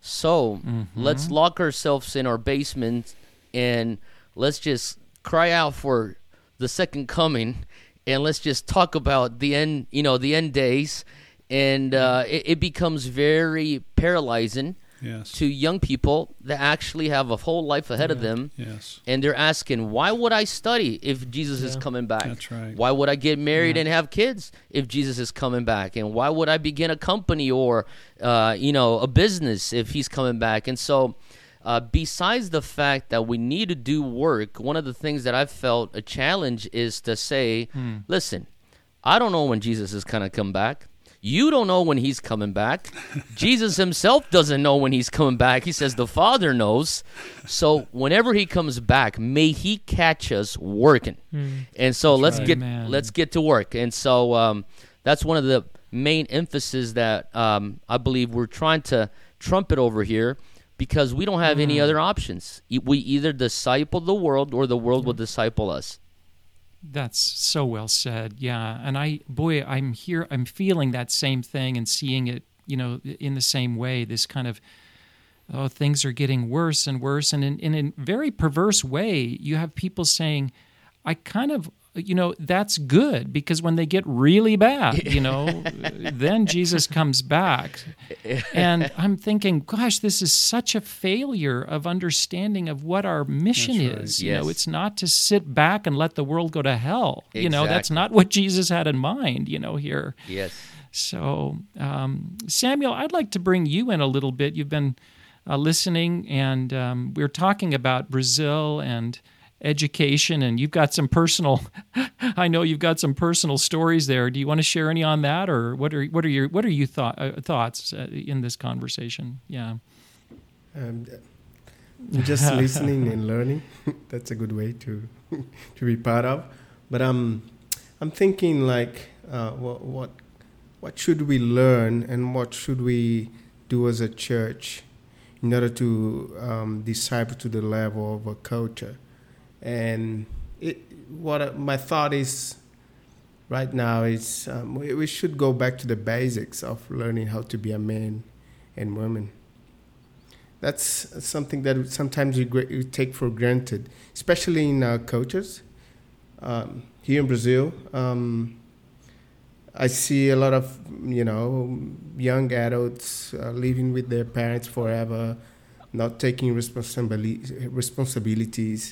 So mm-hmm. let's lock ourselves in our basement and let's just cry out for the second coming, and let's just talk about the end, you know, the end days. And uh, it, it becomes very paralyzing yes. to young people that actually have a whole life ahead yeah. of them. Yes. And they're asking, why would I study if Jesus yeah. is coming back? That's right. Why would I get married yeah. and have kids if Jesus is coming back? And why would I begin a company or, uh, you know, a business if he's coming back? And so uh, besides the fact that we need to do work, one of the things that I've felt a challenge is to say, hmm. listen, I don't know when Jesus is going to come back. You don't know when he's coming back. Jesus himself doesn't know when he's coming back. He says the Father knows. So whenever he comes back, may he catch us working. Mm. And so that's let's right, get man. let's get to work. And so um, that's one of the main emphasis that um, I believe we're trying to trumpet over here, because we don't have mm. any other options. We either disciple the world, or the world mm. will disciple us. That's so well said. Yeah. And I, boy, I'm here, I'm feeling that same thing and seeing it, you know, in the same way, this kind of, oh, things are getting worse and worse. And in, in a very perverse way, you have people saying, I kind of, you know, that's good, because when they get really bad, you know, then Jesus comes back. And I'm thinking, gosh, this is such a failure of understanding of what our mission That's right. is. You Yes. know, it's not to sit back and let the world go to hell. You know, that's Exactly. not what Jesus had in mind, you know, here. Yes. So, um, Samuel, I'd like to bring you in a little bit. You've been uh, listening, and um, we we're talking about Brazil and education, and you've got some personal. I know you've got some personal stories there. Do you want to share any on that, or what are what are your what are you thought uh, thoughts uh, in this conversation? Yeah, Um, just listening and learning. That's a good way to to be part of. But um, I'm thinking like, uh, what what what should we learn, and what should we do as a church in order to um, disciple to the level of a culture? And it, what uh, my thought is right now is um, we, we should go back to the basics of learning how to be a man and woman. That's something that sometimes we, we take for granted, especially in our cultures. Um, here in Brazil, um, I see a lot of, you know, young adults uh, living with their parents forever, not taking responsibili- responsibilities,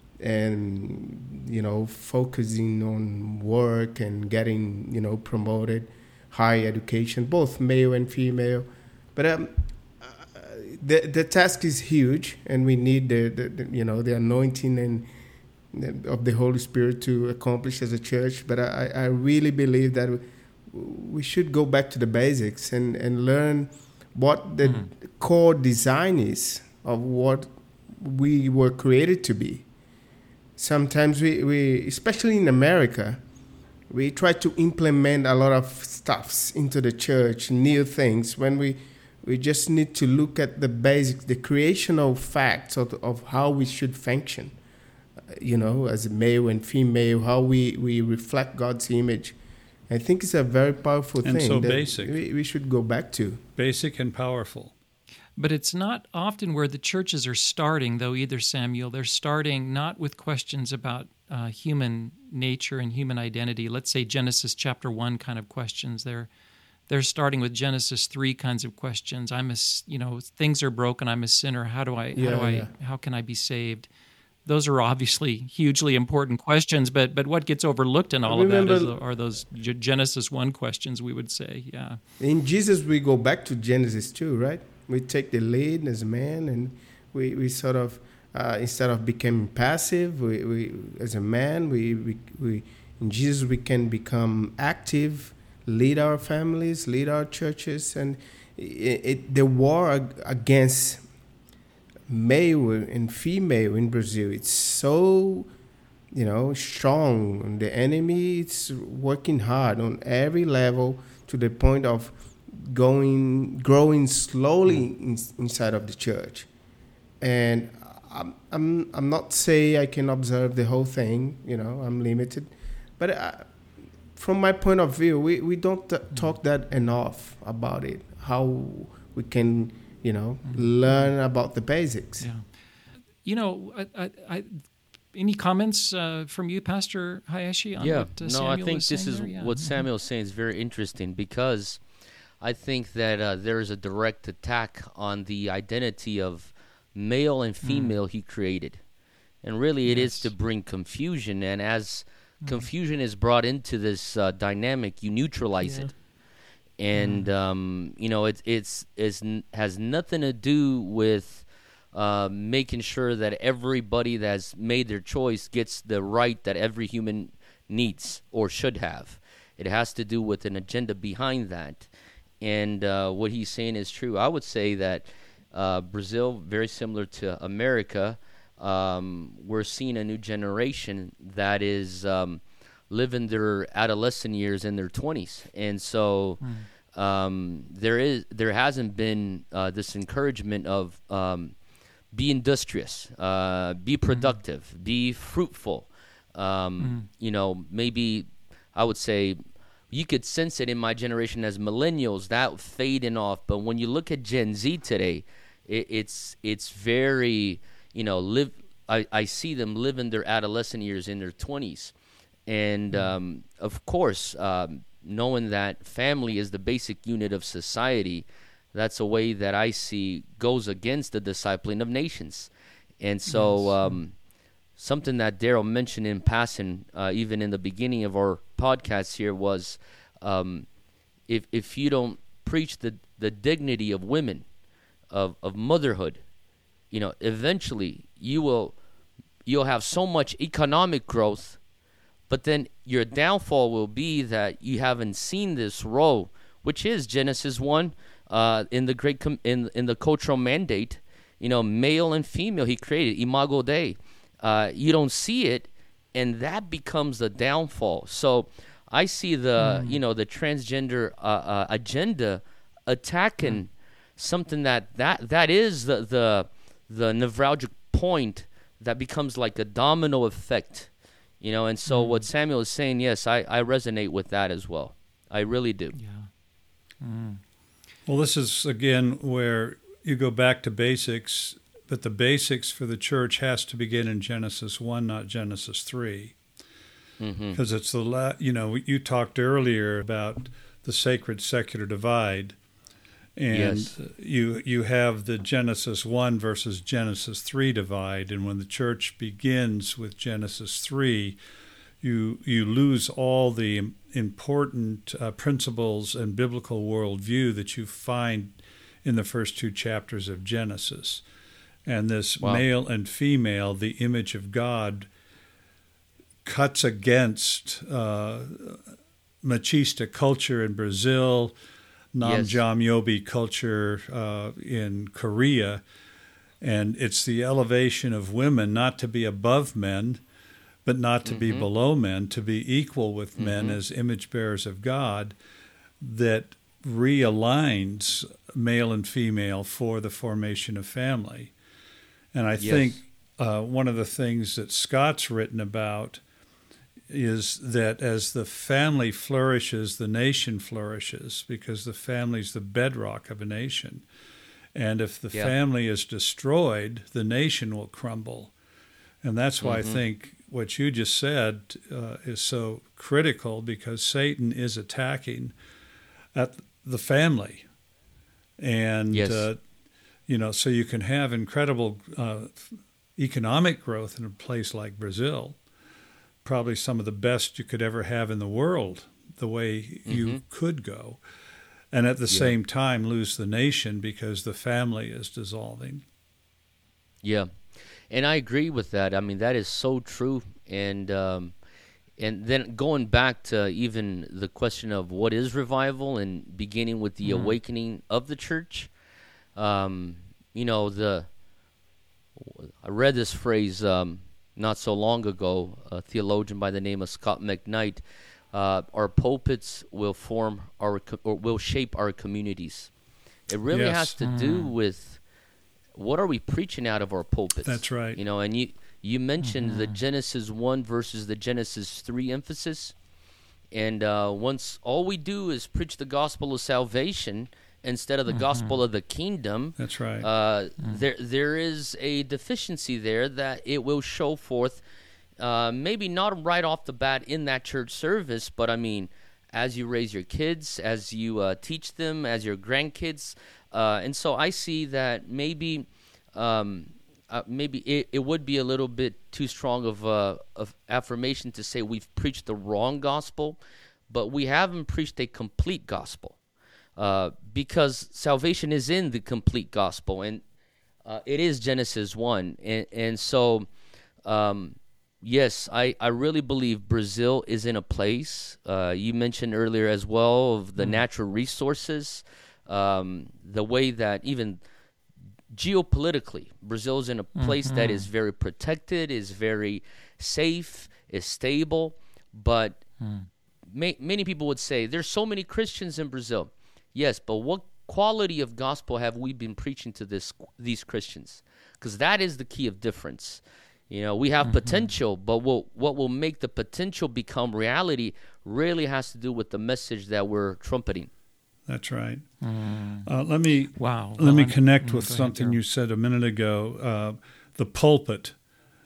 and, you know, focusing on work and getting, you know, promoted, higher education, both male and female. But um, uh, the the task is huge, and we need the, the, the you know the anointing and the, of the Holy Spirit to accomplish as a church. But I, I really believe that we should go back to the basics and, and learn what the mm. core design is of what we were created to be. Sometimes we, we, especially in America, we try to implement a lot of stuffs into the church, new things, when we, we just need to look at the basics, the creational facts of, of how we should function, you know, as male and female, how we, we reflect God's image. I think it's a very powerful and thing so that basic. We, we should go back to. Basic and powerful. But it's not often where the churches are starting, though, either, Samuel. They're starting not with questions about uh, human nature and human identity. Let's say Genesis chapter one kind of questions. They're they're starting with Genesis three kinds of questions. I'm a, you know, things are broken. I'm a sinner. How do I? Yeah, how do I? yeah. How can I be saved? Those are obviously hugely important questions. But but what gets overlooked in all of that is, are those Genesis one questions. We would say, yeah. In Jesus, we go back to Genesis two, right? We take the lead as a man, and we, we sort of, uh, instead of becoming passive, we, we as a man, we, we, we in Jesus we can become active, lead our families, lead our churches, and it, it, the war against male and female in Brazil, it's so, you know, strong. The enemy is working hard on every level to the point of going growing slowly in, inside of the church. And I'm I'm I'm not saying I can observe the whole thing, you know, I'm limited, but I, from my point of view, we, we don't t- talk that enough about it, how we can, you know, learn about the basics. Yeah. You know, I, I, I, any comments uh, from you, Pastor Hayashi, on yeah. what uh, no, Samuel I think was this saying is there? Yeah. what Mhm. Samuel's saying is very interesting, because I think that uh, there is a direct attack on the identity of male and female mm. he created. And really it yes. is to bring confusion. And as mm. confusion is brought into this uh, dynamic, you neutralize yeah. it. And, mm. um, you know, it, it's, it's n- has nothing to do with uh, making sure that everybody that's made their choice gets the right that every human needs or should have. It has to do with an agenda behind that. And uh, what he's saying is true. I would say that uh, Brazil, very similar to America, um, we're seeing a new generation that is um, living their adolescent years in their twenties. And so mm. um, there is there hasn't been uh, this encouragement of um, be industrious, uh, be productive, mm. be fruitful. Um, mm. You know, maybe I would say, you could sense it in my generation as millennials, that fading off. But when you look at Gen Z today, it, it's it's very, you know, live I, I see them living their adolescent years in their twenties. And, um, of course, um, knowing that family is the basic unit of society, that's a way that I see goes against the discipling of nations. And so um, something that Daryl mentioned in passing, uh, even in the beginning of our podcast here, was um, if if you don't preach the, the dignity of women, of, of motherhood, you know, eventually you will you'll have so much economic growth, but then your downfall will be that you haven't seen this role, which is Genesis one uh, in the great com- in in the cultural mandate. You know, male and female, he created imago Dei. Uh, you don't see it, and that becomes the downfall. So I see the mm. you know the transgender uh, uh, agenda attacking mm. something that, that that is the the the neuralgic point that becomes like a domino effect. You know, and so mm. what Samuel is saying, yes, I, I resonate with that as well. I really do. Yeah. Mm. Well, this is again where you go back to basics, but the basics for the church has to begin in Genesis one, not Genesis three. Because mm-hmm. it's the, la- you know, you talked earlier about the sacred secular divide. And yes. you you have the Genesis one versus Genesis three divide. And when the church begins with Genesis three, you you lose all the important uh, principles and biblical worldview that you find in the first two chapters of Genesis. And this wow. male and female, the image of God, cuts against uh, machista culture in Brazil, Namjamyobi yes. culture uh, in Korea. And it's the elevation of women not to be above men, but not to mm-hmm. be below men, to be equal with mm-hmm. men as image bearers of God, that realigns male and female for the formation of family. And I yes. think uh, one of the things that Scott's written about is that as the family flourishes, the nation flourishes, because the family is the bedrock of a nation. And if the yeah. family is destroyed, the nation will crumble. And that's why mm-hmm. I think what you just said uh, is so critical, because Satan is attacking at the family. And, yes. uh, you know, so you can have incredible uh, economic growth in a place like Brazil, probably some of the best you could ever have in the world, the way mm-hmm. you could go, and at the yeah. same time lose the nation because the family is dissolving. Yeah, and I agree with that. I mean, that is so true. And um, and then going back to even the question of what is revival, and beginning with the mm-hmm. awakening of the church, um, you know, the I read this phrase um, not so long ago, a theologian by the name of Scott McKnight. Uh, our pulpits will form our or will shape our communities. It really yes. has to mm. do with what are we preaching out of our pulpits. That's right. You know, and you you mentioned mm-hmm. the Genesis one versus the Genesis three emphasis, and uh, once all we do is preach the gospel of salvation instead of the mm-hmm. gospel of the kingdom. That's right. Uh, mm. There there is a deficiency there that it will show forth. Uh, maybe not right off the bat in that church service, but I mean, as you raise your kids, as you uh, teach them, as your grandkids, uh, and so I see that maybe, um, uh, maybe it, it would be a little bit too strong of uh, of affirmation to say we've preached the wrong gospel, but we haven't preached a complete gospel, uh, because salvation is in the complete gospel, and uh, it is Genesis one, and and so. Um, Yes, I, I really believe Brazil is in a place, uh, you mentioned earlier as well, of the mm. natural resources, um, the way that even geopolitically, Brazil is in a place mm-hmm. that is very protected, is very safe, is stable. But mm. ma- many people would say, there's so many Christians in Brazil. Yes, but what quality of gospel have we been preaching to this these Christians? Because that is the key of difference. You know, we have mm-hmm. potential, but what what will make the potential become reality really has to do with the message that we're trumpeting. That's right. Mm. Uh, let me wow. let well, me I'm, connect I'm with something ahead, you said a minute ago. Uh, the pulpit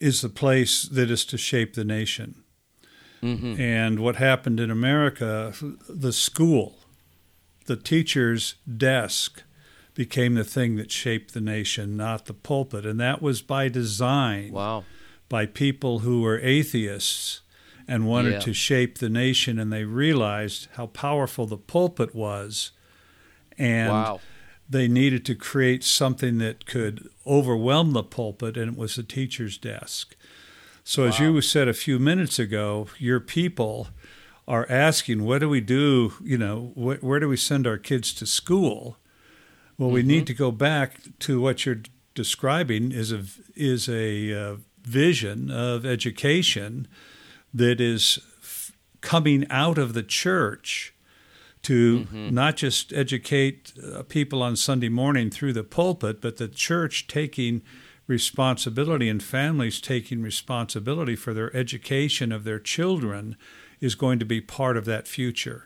is the place that is to shape the nation. Mm-hmm. And what happened in America, the school, the teacher's desk became the thing that shaped the nation, not the pulpit. And that was by design, Wow. by people who were atheists and wanted Yeah. to shape the nation, and they realized how powerful the pulpit was. And Wow. they needed to create something that could overwhelm the pulpit, and it was the teacher's desk. So as Wow. you said a few minutes ago, your people are asking, what do we do, you know, wh- where do we send our kids to school? Well, we Mm-hmm. need to go back to what you're describing is a, is a uh, vision of education that is f- coming out of the church to Mm-hmm. not just educate uh, people on Sunday morning through the pulpit, but the church taking responsibility and families taking responsibility for their education of their children is going to be part of that future.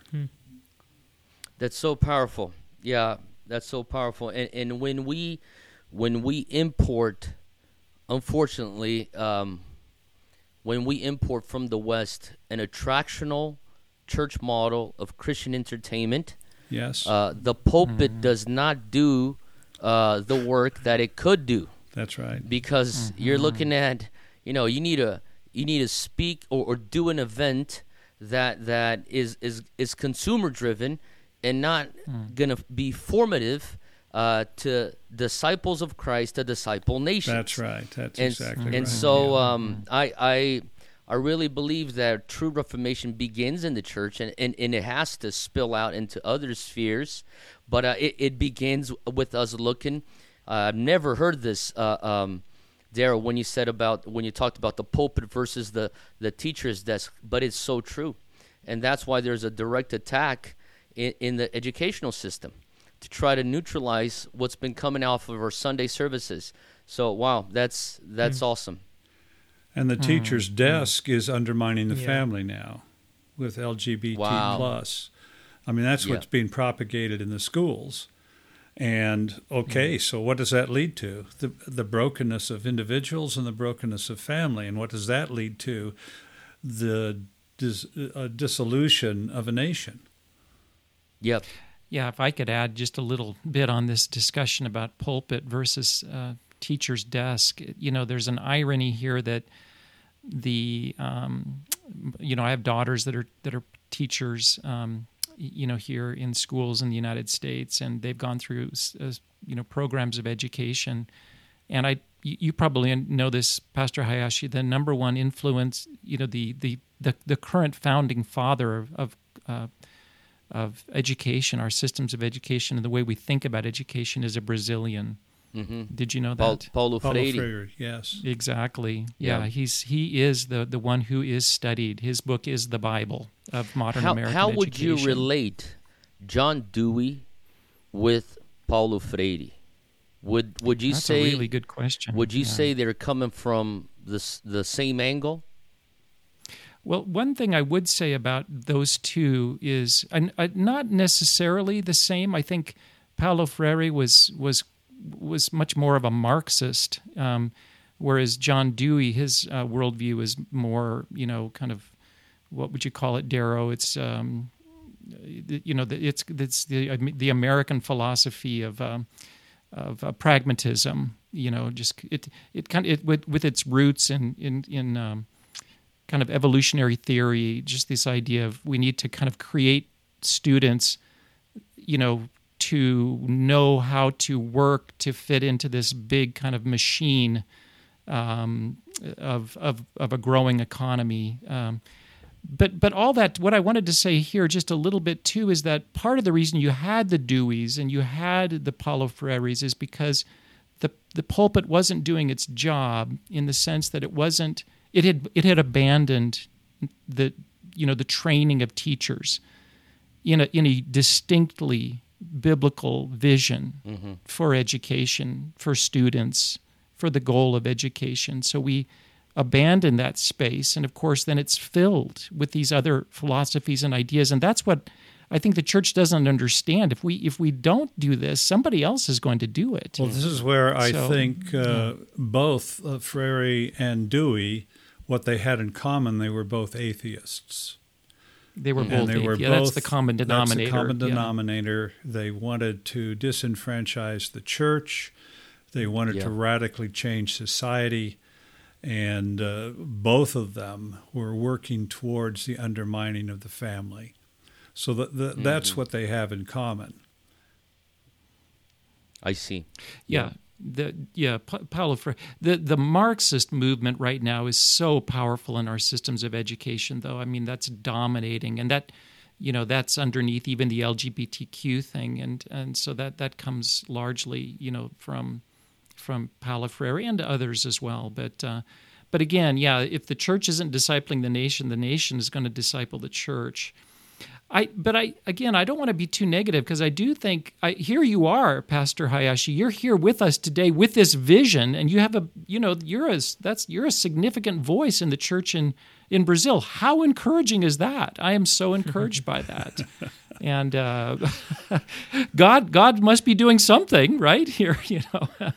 That's so powerful. Yeah, that's so powerful. And and when we when we import, unfortunately, um, when we import from the West an attractional church model of Christian entertainment, Yes, uh, the pulpit does not do uh, the work that it could do, that's right. because you're looking at, you know, you need to you need to speak or, or do an event that that is is is consumer driven and not going to be formative uh, to disciples of Christ, to disciple nations. That's right. That's And, exactly and right. so Yeah. um, I, I I really believe that true Reformation begins in the church, and, and, and it has to spill out into other spheres. But uh, it, it begins with us looking. Uh, I've never heard this, uh, um, Darrell, when you said about when you talked about the pulpit versus the, the teacher's desk. But it's so true, and that's why there's a direct attack in, in the educational system to try to neutralize what's been coming off of our Sunday services. So wow, that's that's awesome. And the teacher's desk is undermining the Yeah. family now with L G B T Wow. plus. I mean, that's Yeah. what's being propagated in the schools. And okay, so what does that lead to? The the brokenness of individuals and the brokenness of family. And what does that lead to? The dis, uh, dissolution of a nation. Yep. Yeah, if I could add just a little bit on this discussion about pulpit versus uh, teacher's desk, you know, there's an irony here that the, um, you know, I have daughters that are that are teachers, um, you know, here in schools in the United States, and they've gone through, uh, you know, programs of education, and I, you probably know this, Pastor Hayashi, the number one influence, you know, the the the, the current founding father of. of uh, of education, our systems of education, and the way we think about education is a Brazilian. Mm-hmm. Did you know Paul, that? Paulo Paulo Freire. Freire, yes. Exactly. Yeah, Yeah. he's he is the, the one who is studied. His book is the Bible of modern How, American how would education. you relate John Dewey with Paulo Freire? Would would you That's say a really good question. would you Yeah. say they're coming from the s- the same angle? Well, one thing I would say about those two is uh, uh, not necessarily the same. I think Paulo Freire was was was much more of a Marxist, um, whereas John Dewey, his uh, worldview is more, you know, kind of, what would you call it, Darrow? It's um, you know, it's it's the the American philosophy of um, of uh, pragmatism. You know, just it it kind of it with with its roots in in in. Um, kind of evolutionary theory, just this idea of we need to kind of create students, you know, to know how to work to fit into this big kind of machine um, of, of of a growing economy. Um, but but all that, what I wanted to say here just a little bit too is that part of the reason you had the Deweys and you had the Paulo Freires is because the the pulpit wasn't doing its job in the sense that it wasn't. It had it had abandoned the you know the training of teachers in a in a distinctly biblical vision Mm-hmm. for education, for students, for the goal of education. So we abandon that space, and of course then it's filled with these other philosophies and ideas, and that's what I think the church doesn't understand. If we if we don't do this, somebody else is going to do it. Well, this is where I so, think uh, yeah. both uh, Freire and Dewey, what they had in common, they were both atheists. They were and both they atheists. were Yeah, both, that's the common denominator. That's the common yeah. denominator. They wanted to disenfranchise the church. They wanted yeah. to radically change society. And uh, both of them were working towards the undermining of the family. So the, the, mm-hmm. that's what they have in common. I see. Yeah. The yeah, pa- Paulo Freire. The the Marxist movement right now is so powerful in our systems of education, though. I mean, that's dominating, and that, you know, that's underneath even the L G B T Q thing, and and so that that comes largely, you know, from from Paulo Freire and others as well. But uh, but again, yeah, if the church isn't discipling the nation, the nation is going to disciple the church. I, but I again, I don't want to be too negative, because I do think I, here you are, Pastor Hayashi. You're here with us today with this vision, and you have a, you know, you're a that's you're a significant voice in the church in in Brazil. How encouraging is that? I am so encouraged by that, and uh, God God must be doing something right here, you know.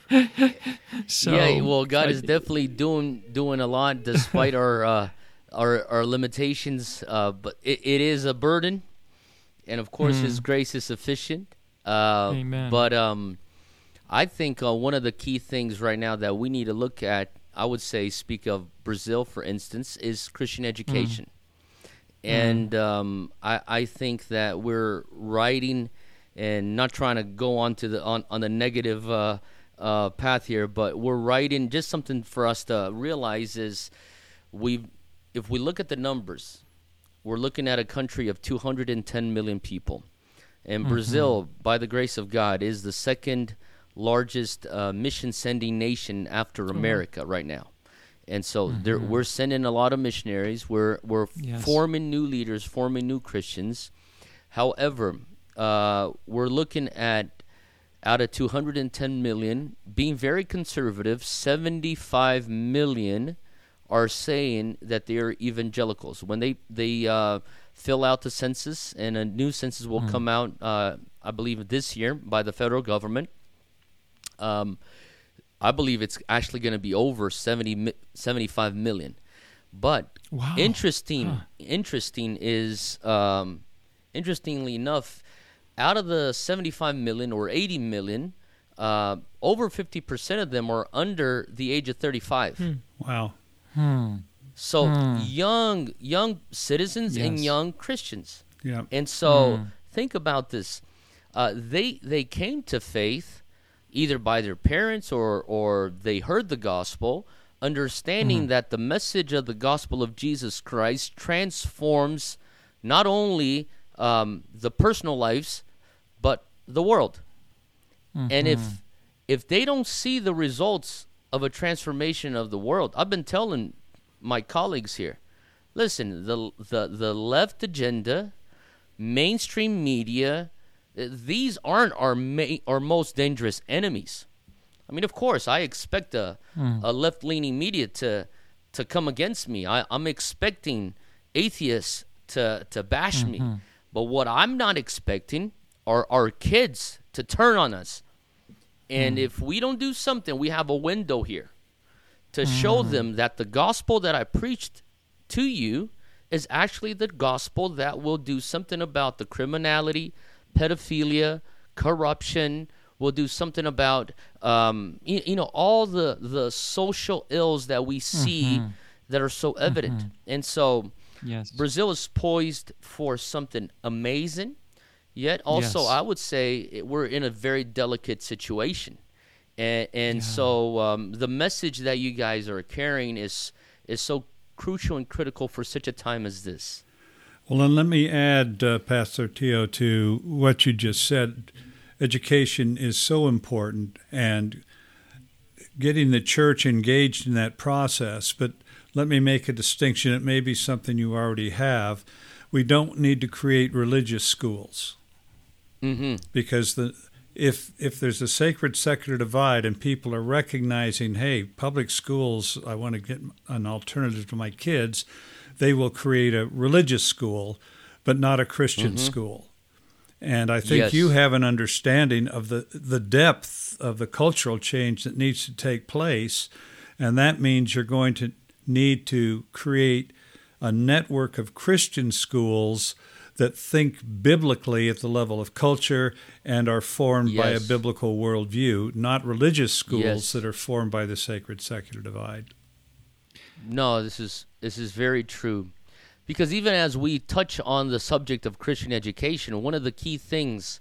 so yeah, well, God I, is definitely doing doing a lot despite our. Uh, Our, our limitations, uh, but it, it is a burden, and of course, mm. His grace is sufficient. Uh, Amen. But um, I think uh, one of the key things right now that we need to look at, I would say, speak of Brazil, for instance, is Christian education. Mm. And mm. Um, I, I think that we're writing, and not trying to go on to the on, on the negative uh, uh, path here, but we're writing just something for us to realize is we've. If we look at the numbers, we're looking at a country of two hundred ten million people. And mm-hmm. Brazil, by the grace of God, is the second largest uh, mission-sending nation after mm-hmm. America right now. And so mm-hmm. we're sending a lot of missionaries. We're, we're yes. forming new leaders, forming new Christians. However, uh, we're looking at, out of two hundred ten million, being very conservative, seventy-five million are saying that they are evangelicals. When they they uh, fill out the census, and a new census will mm. come out, uh, I believe this year by the federal government. Um, I believe it's actually going to be over seventy, seventy-five million. But wow. interesting, huh. interesting is um, interestingly enough, out of the seventy-five million or eighty million, uh, over fifty percent of them are under the age of thirty-five. Hmm. Wow. Hmm. So hmm. young young citizens yes. and young Christians. Yeah. And so hmm. think about this. Uh, they they came to faith either by their parents or, or they heard the gospel, understanding mm-hmm. that the message of the gospel of Jesus Christ transforms not only um, the personal lives, but the world. Mm-hmm. And if if they don't see the results of a transformation of the world, I've been telling my colleagues here, listen, the the, the left agenda, mainstream media, these aren't our ma- our most dangerous enemies. I mean, of course, I expect a, mm. a left-leaning media to to come against me. I, I'm expecting atheists to, to bash mm-hmm. me. But what I'm not expecting are our kids to turn on us. And mm. if we don't do something, we have a window here to mm. show them that the gospel that I preached to you is actually the gospel that will do something about the criminality, pedophilia, corruption, will do something about, um, you, you know, all the, the social ills that we see mm-hmm. that are so evident. Mm-hmm. And so yes. Brazil is poised for something amazing, yet also yes. I would say it, we're in a very delicate situation. And, and yeah. so um, the message that you guys are carrying is is so crucial and critical for such a time as this. Well, and let me add, uh, Pastor Tio, to what you just said. Education is so important, and getting the church engaged in that process. But let me make a distinction. It may be something you already have. We don't need to create religious schools. Mm-hmm. Because the if if there's a sacred secular divide and people are recognizing, hey, public schools, I want to get an alternative to my kids, they will create a religious school, but not a Christian mm-hmm. school. And I think yes. you have an understanding of the, the depth of the cultural change that needs to take place. And that means you're going to need to create a network of Christian schools that think biblically at the level of culture and are formed yes. by a biblical worldview, not religious schools yes. that are formed by the sacred-secular divide. No, this is this is very true. Because even as we touch on the subject of Christian education, one of the key things,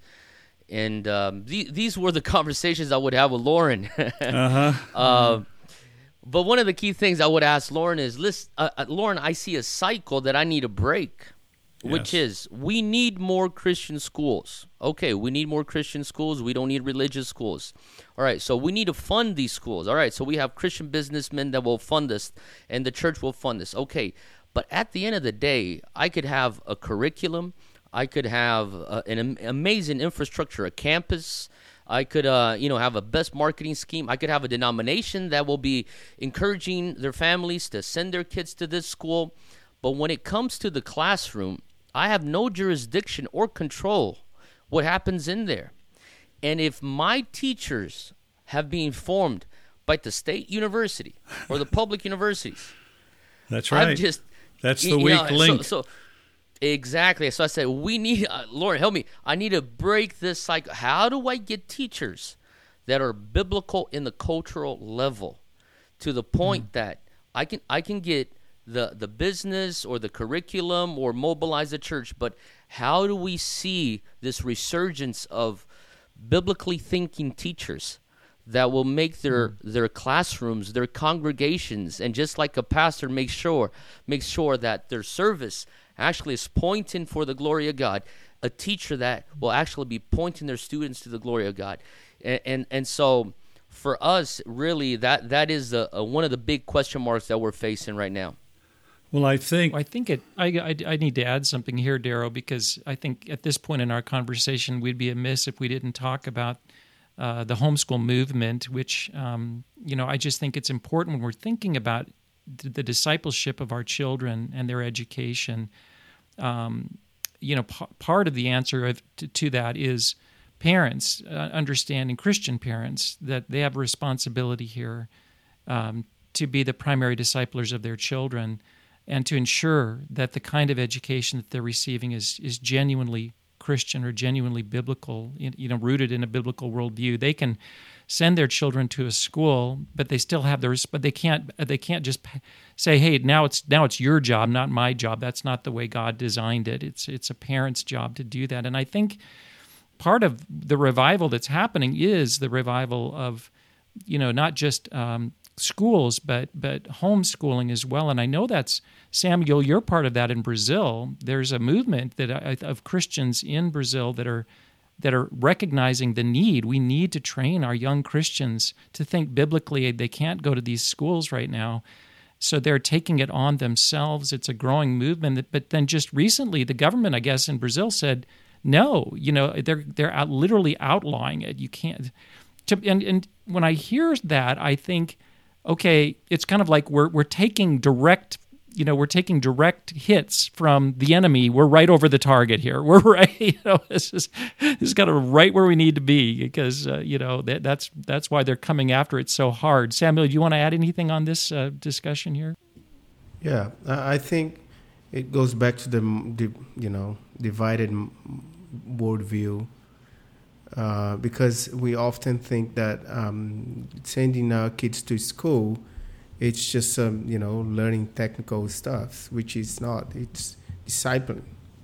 and um, th- these were the conversations I would have with Lauren. uh-huh. uh, but one of the key things I would ask Lauren is, listen, uh, uh, Lauren, I see a cycle that I need to break, which yes. is we need more Christian schools. Okay, we need more Christian schools. We don't need religious schools. All right, so we need to fund these schools. All right, so we have Christian businessmen that will fund this, and the church will fund this. Okay. But at the end of the day, I could have a curriculum. I could have uh, an am- amazing infrastructure, a campus. I could, uh, you know, have a best marketing scheme. I could have a denomination that will be encouraging their families to send their kids to this school. But when it comes to the classroom, I have no jurisdiction or control what happens in there. And if my teachers have been formed by the state university or the public universities, that's right. I'm just That's the you weak know, link. So, so exactly. So I said, we need, uh, Lord, help me. I need to break this cycle. How do I get teachers that are biblical in the cultural level to the point mm. that I can I can get the, the business or the curriculum or mobilize the church, but how do we see this resurgence of biblically thinking teachers that will make their their classrooms, their congregations, and just like a pastor makes sure makes sure that their service actually is pointing for the glory of God, a teacher that will actually be pointing their students to the glory of God. And and, and so for us, really, that that is a, a, one of the big question marks that we're facing right now. Well, I think I think it. I, I, I need to add something here, Darrow, because I think at this point in our conversation, we'd be amiss if we didn't talk about Uh, the homeschool movement, which, um, you know, I just think it's important when we're thinking about the, the discipleship of our children and their education. Um, you know, p- part of the answer of, to, to that is parents, uh, understanding Christian parents, that they have a responsibility here um, to be the primary disciplers of their children and to ensure that the kind of education that they're receiving is is genuinely Christian or genuinely biblical, you know, rooted in a biblical worldview. They can send their children to a school, but they still have their, but they can't, they can't just say, "Hey, now it's now it's your job, not my job." That's not the way God designed it. It's it's a parent's job to do that. And I think part of the revival that's happening is the revival of, you know, not just um, schools, but but homeschooling as well. And I know that's, Samuel, you're part of that in Brazil. There's a movement that I, of Christians in Brazil that are that are recognizing the need. We need to train our young Christians to think biblically. They can't go to these schools right now, so they're taking it on themselves. It's a growing movement. That, but then just recently, the government, I guess, in Brazil said, no, you know, they're they're out, literally outlawing it. You can't. To, and and when I hear that, I think, okay, it's kind of like we're we're taking direct. You know, we're taking direct hits from the enemy. We're right over the target here. We're right, you know, this is this is kind of right where we need to be because uh, you know that, that's that's why they're coming after it so hard. Samuel, do you want to add anything on this uh, discussion here? Yeah, I think it goes back to the, the you know divided worldview uh, because we often think that um, sending our kids to school, it's just um, you know learning technical stuff, which is not. It's discipline.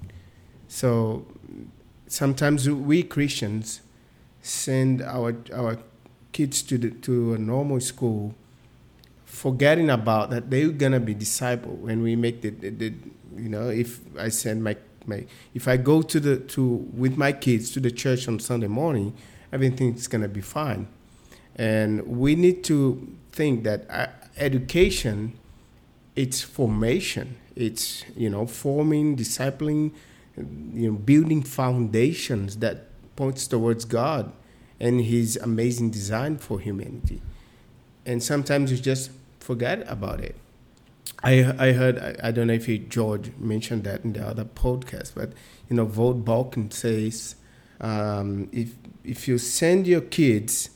So sometimes we Christians send our our kids to the, to a normal school, forgetting about that they're gonna be discipled when we make the, the, the you know if I send my, my if I go to the to with my kids to the church on Sunday morning, everything's gonna be fine, and we need to think that. I, Education, it's formation. It's, you know, forming, discipling, you know, building foundations that points towards God and His amazing design for humanity. And sometimes you just forget about it. I I heard, I, I don't know if he, George mentioned that in the other podcast, but, you know, Vogt Balkan says Um, if if you send your kids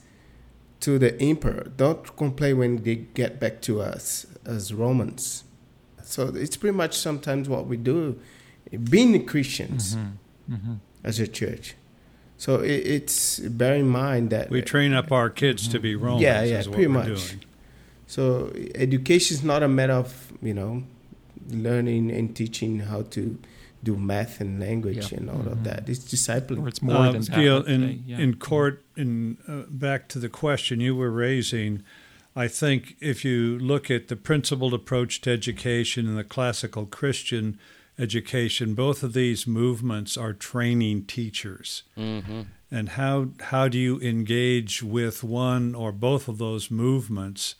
to the emperor, don't complain when they get back to us as Romans. So it's pretty much sometimes what we do, being Christians mm-hmm. Mm-hmm. as a church. So it, it's bear in mind that we train up our kids mm-hmm. to be Romans. Yeah, yeah, is what pretty we're much. Doing. So education is not a matter of, you know, learning and teaching how to do math and language yeah. and all mm-hmm. of that. It's discipline. Or it's more uh, than Gil, that. in, yeah. in court, in uh, back to the question you were raising, I think if you look at the principled approach to education and the classical Christian education, both of these movements are training teachers. Mm-hmm. And how how do you engage with one or both of those movements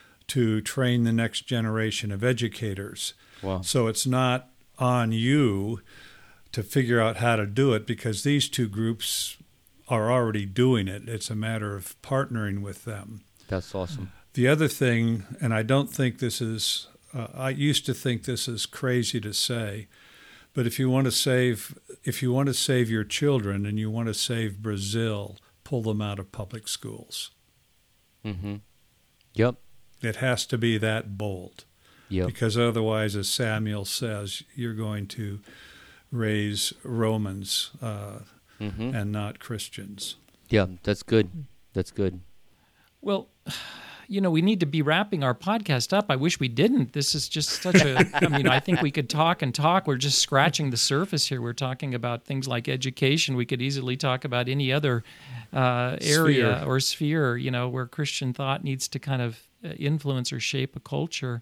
to train the next generation of educators? Wow. So it's not on you to figure out how to do it, because these two groups are already doing it. It's a matter of partnering with them. That's awesome. The other thing, and I don't think this is, uh, I used to think this is crazy to say, but if you want to save, if you want to save your children and you want to save Brazil, pull them out of public schools. Mm-hmm. Yep. It has to be that bold. Yep. Because otherwise, as Samuel says, you're going to raise Romans uh, mm-hmm. and not Christians. Yeah, that's good. That's good. Well, you know, we need to be wrapping our podcast up. I wish we didn't. This is just such a, I mean, I think we could talk and talk. We're just scratching the surface here. We're talking about things like education. We could easily talk about any other uh, area sphere. or sphere, you know, where Christian thought needs to kind of influence or shape a culture.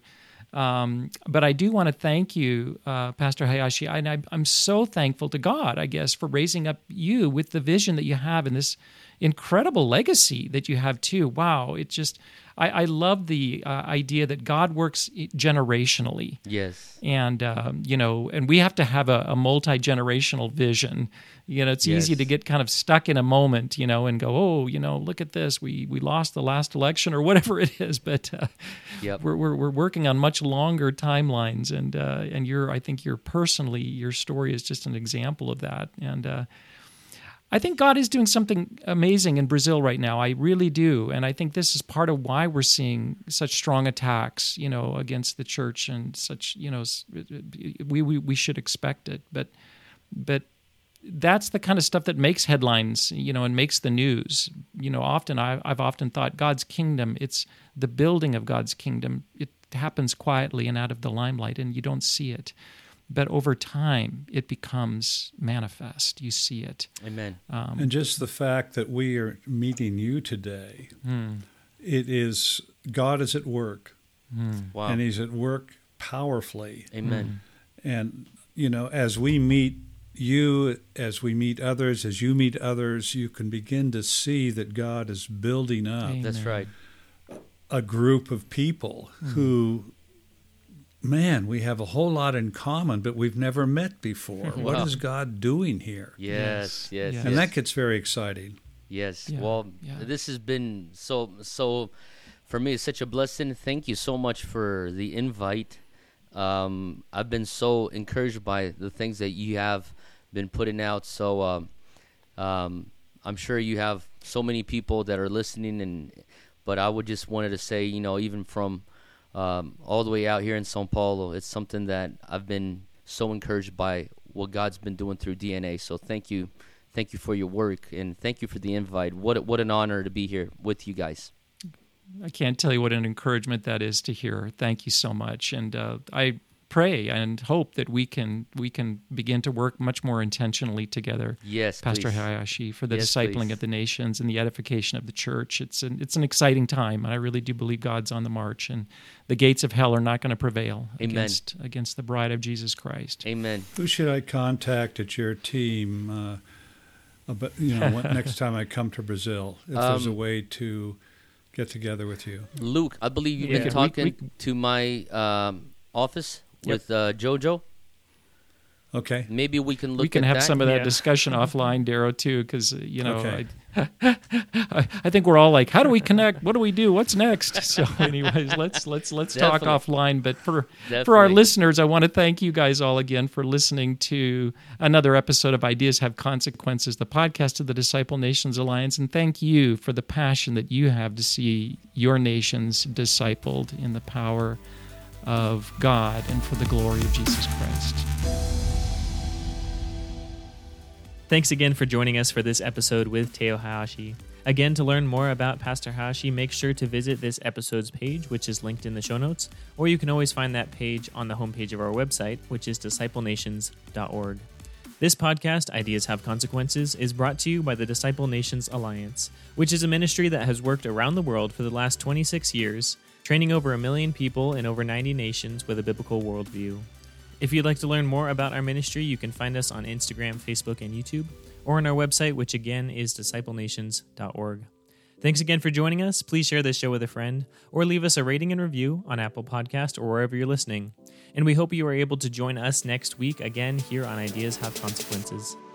Um, but I do want to thank you, uh, Pastor Hayashi, and I, I'm so thankful to God, I guess, for raising up you with the vision that you have and this incredible legacy that you have too. Wow, it just, I, I love the uh, idea that God works generationally. Yes. And, um, you know, and we have to have a, a multi-generational vision. You know, it's yes. easy to get kind of stuck in a moment, you know, and go, oh, you know, look at this. We we lost the last election or whatever it is. But uh, yep. we're, we're we're working on much longer timelines. And, uh, and you're, I think you're personally, your story is just an example of that. And, uh, I think God is doing something amazing in Brazil right now. I really do. And I think this is part of why we're seeing such strong attacks, you know, against the church and such, you know, we we, we should expect it. But but that's the kind of stuff that makes headlines, you know, and makes the news. You know, often I, I've often thought God's kingdom, it's the building of God's kingdom. It happens quietly and out of the limelight, and you don't see it. But over time, it becomes manifest. You see it. Amen. Um, and just the fact that we are meeting you today, mm. it is, God is at work. Mm. Wow. And He's at work powerfully. Amen. Mm. And, you know, as we meet you, as we meet others, as you meet others, you can begin to see that God is building up. Amen. That's right. A group of people mm. who, man, we have a whole lot in common, but we've never met before. Wow. What is God doing here? Yes, yes, yes. And yes. that gets very exciting. Yes. Yeah, well, yeah. this has been so, so, for me, it's such a blessing. Thank you so much for the invite. Um, I've been so encouraged by the things that you have been putting out. So um, um, I'm sure you have so many people that are listening, and but I would just wanted to say, you know, even from Um, all the way out here in São Paulo, it's something that I've been so encouraged by what God's been doing through D N A. So thank you, thank you for your work, and thank you for the invite. What what an honor to be here with you guys. I can't tell you what an encouragement that is to hear. Thank you so much, and uh, I pray and hope that we can we can begin to work much more intentionally together. Yes, Pastor please. Hayashi, for the Yes, discipling please. of the nations and the edification of the church. It's an it's an exciting time, and I really do believe God's on the march, and the gates of hell are not going to prevail Amen. against against the bride of Jesus Christ. Amen. Who should I contact at your team? Uh, about, you know, when, next time I come to Brazil, if Um, there's a way to get together with you. Luke, I believe you've Yeah. been We- talking we- to my um, office Yep. with uh, JoJo. Okay. Maybe we can look. We can at have that. some of that Yeah. discussion offline, Darrow, too, because you know, Okay. I, I, I think we're all like, how do we connect? What do we do? What's next? So, anyways, let's let's let's talk Definitely. offline. But for for our Definitely. listeners, I want to thank you guys all again for listening to another episode of Ideas Have Consequences, the podcast of the Disciple Nations Alliance, and thank you for the passion that you have to see your nations discipled in the power of God and for the glory of Jesus Christ. Thanks again for joining us for this episode with Teo Hayashi. Again, to learn more about Pastor Hayashi, make sure to visit this episode's page, which is linked in the show notes, or you can always find that page on the homepage of our website, which is disciple nations dot org. This podcast, Ideas Have Consequences, is brought to you by the Disciple Nations Alliance, which is a ministry that has worked around the world for the last twenty-six years, training over a million people in over ninety nations with a biblical worldview. If you'd like to learn more about our ministry, you can find us on Instagram, Facebook, and YouTube, or on our website, which again is disciple nations dot org. Thanks again for joining us. Please share this show with a friend, or leave us a rating and review on Apple Podcast or wherever you're listening. And we hope you are able to join us next week again here on Ideas Have Consequences.